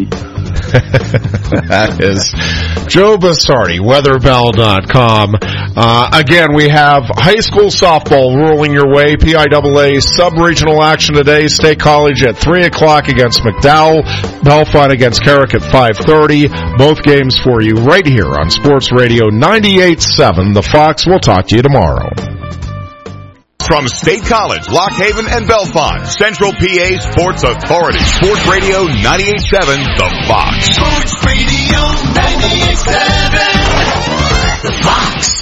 That is Joe Bastardi, weatherbell.com. Again, we have high school softball rolling your way. PIAA sub-regional action today. State College at 3 o'clock against McDowell. Bellefonte against Carrick at 5:30. Both games for you right here on Sports Radio 98.7 The Fox. We'll talk to you tomorrow. From State College, Lock Haven, and Bellefonte, Central PA Sports Authority. Sports Radio 98.7 The Fox. Sports Radio 98.7. The Fox.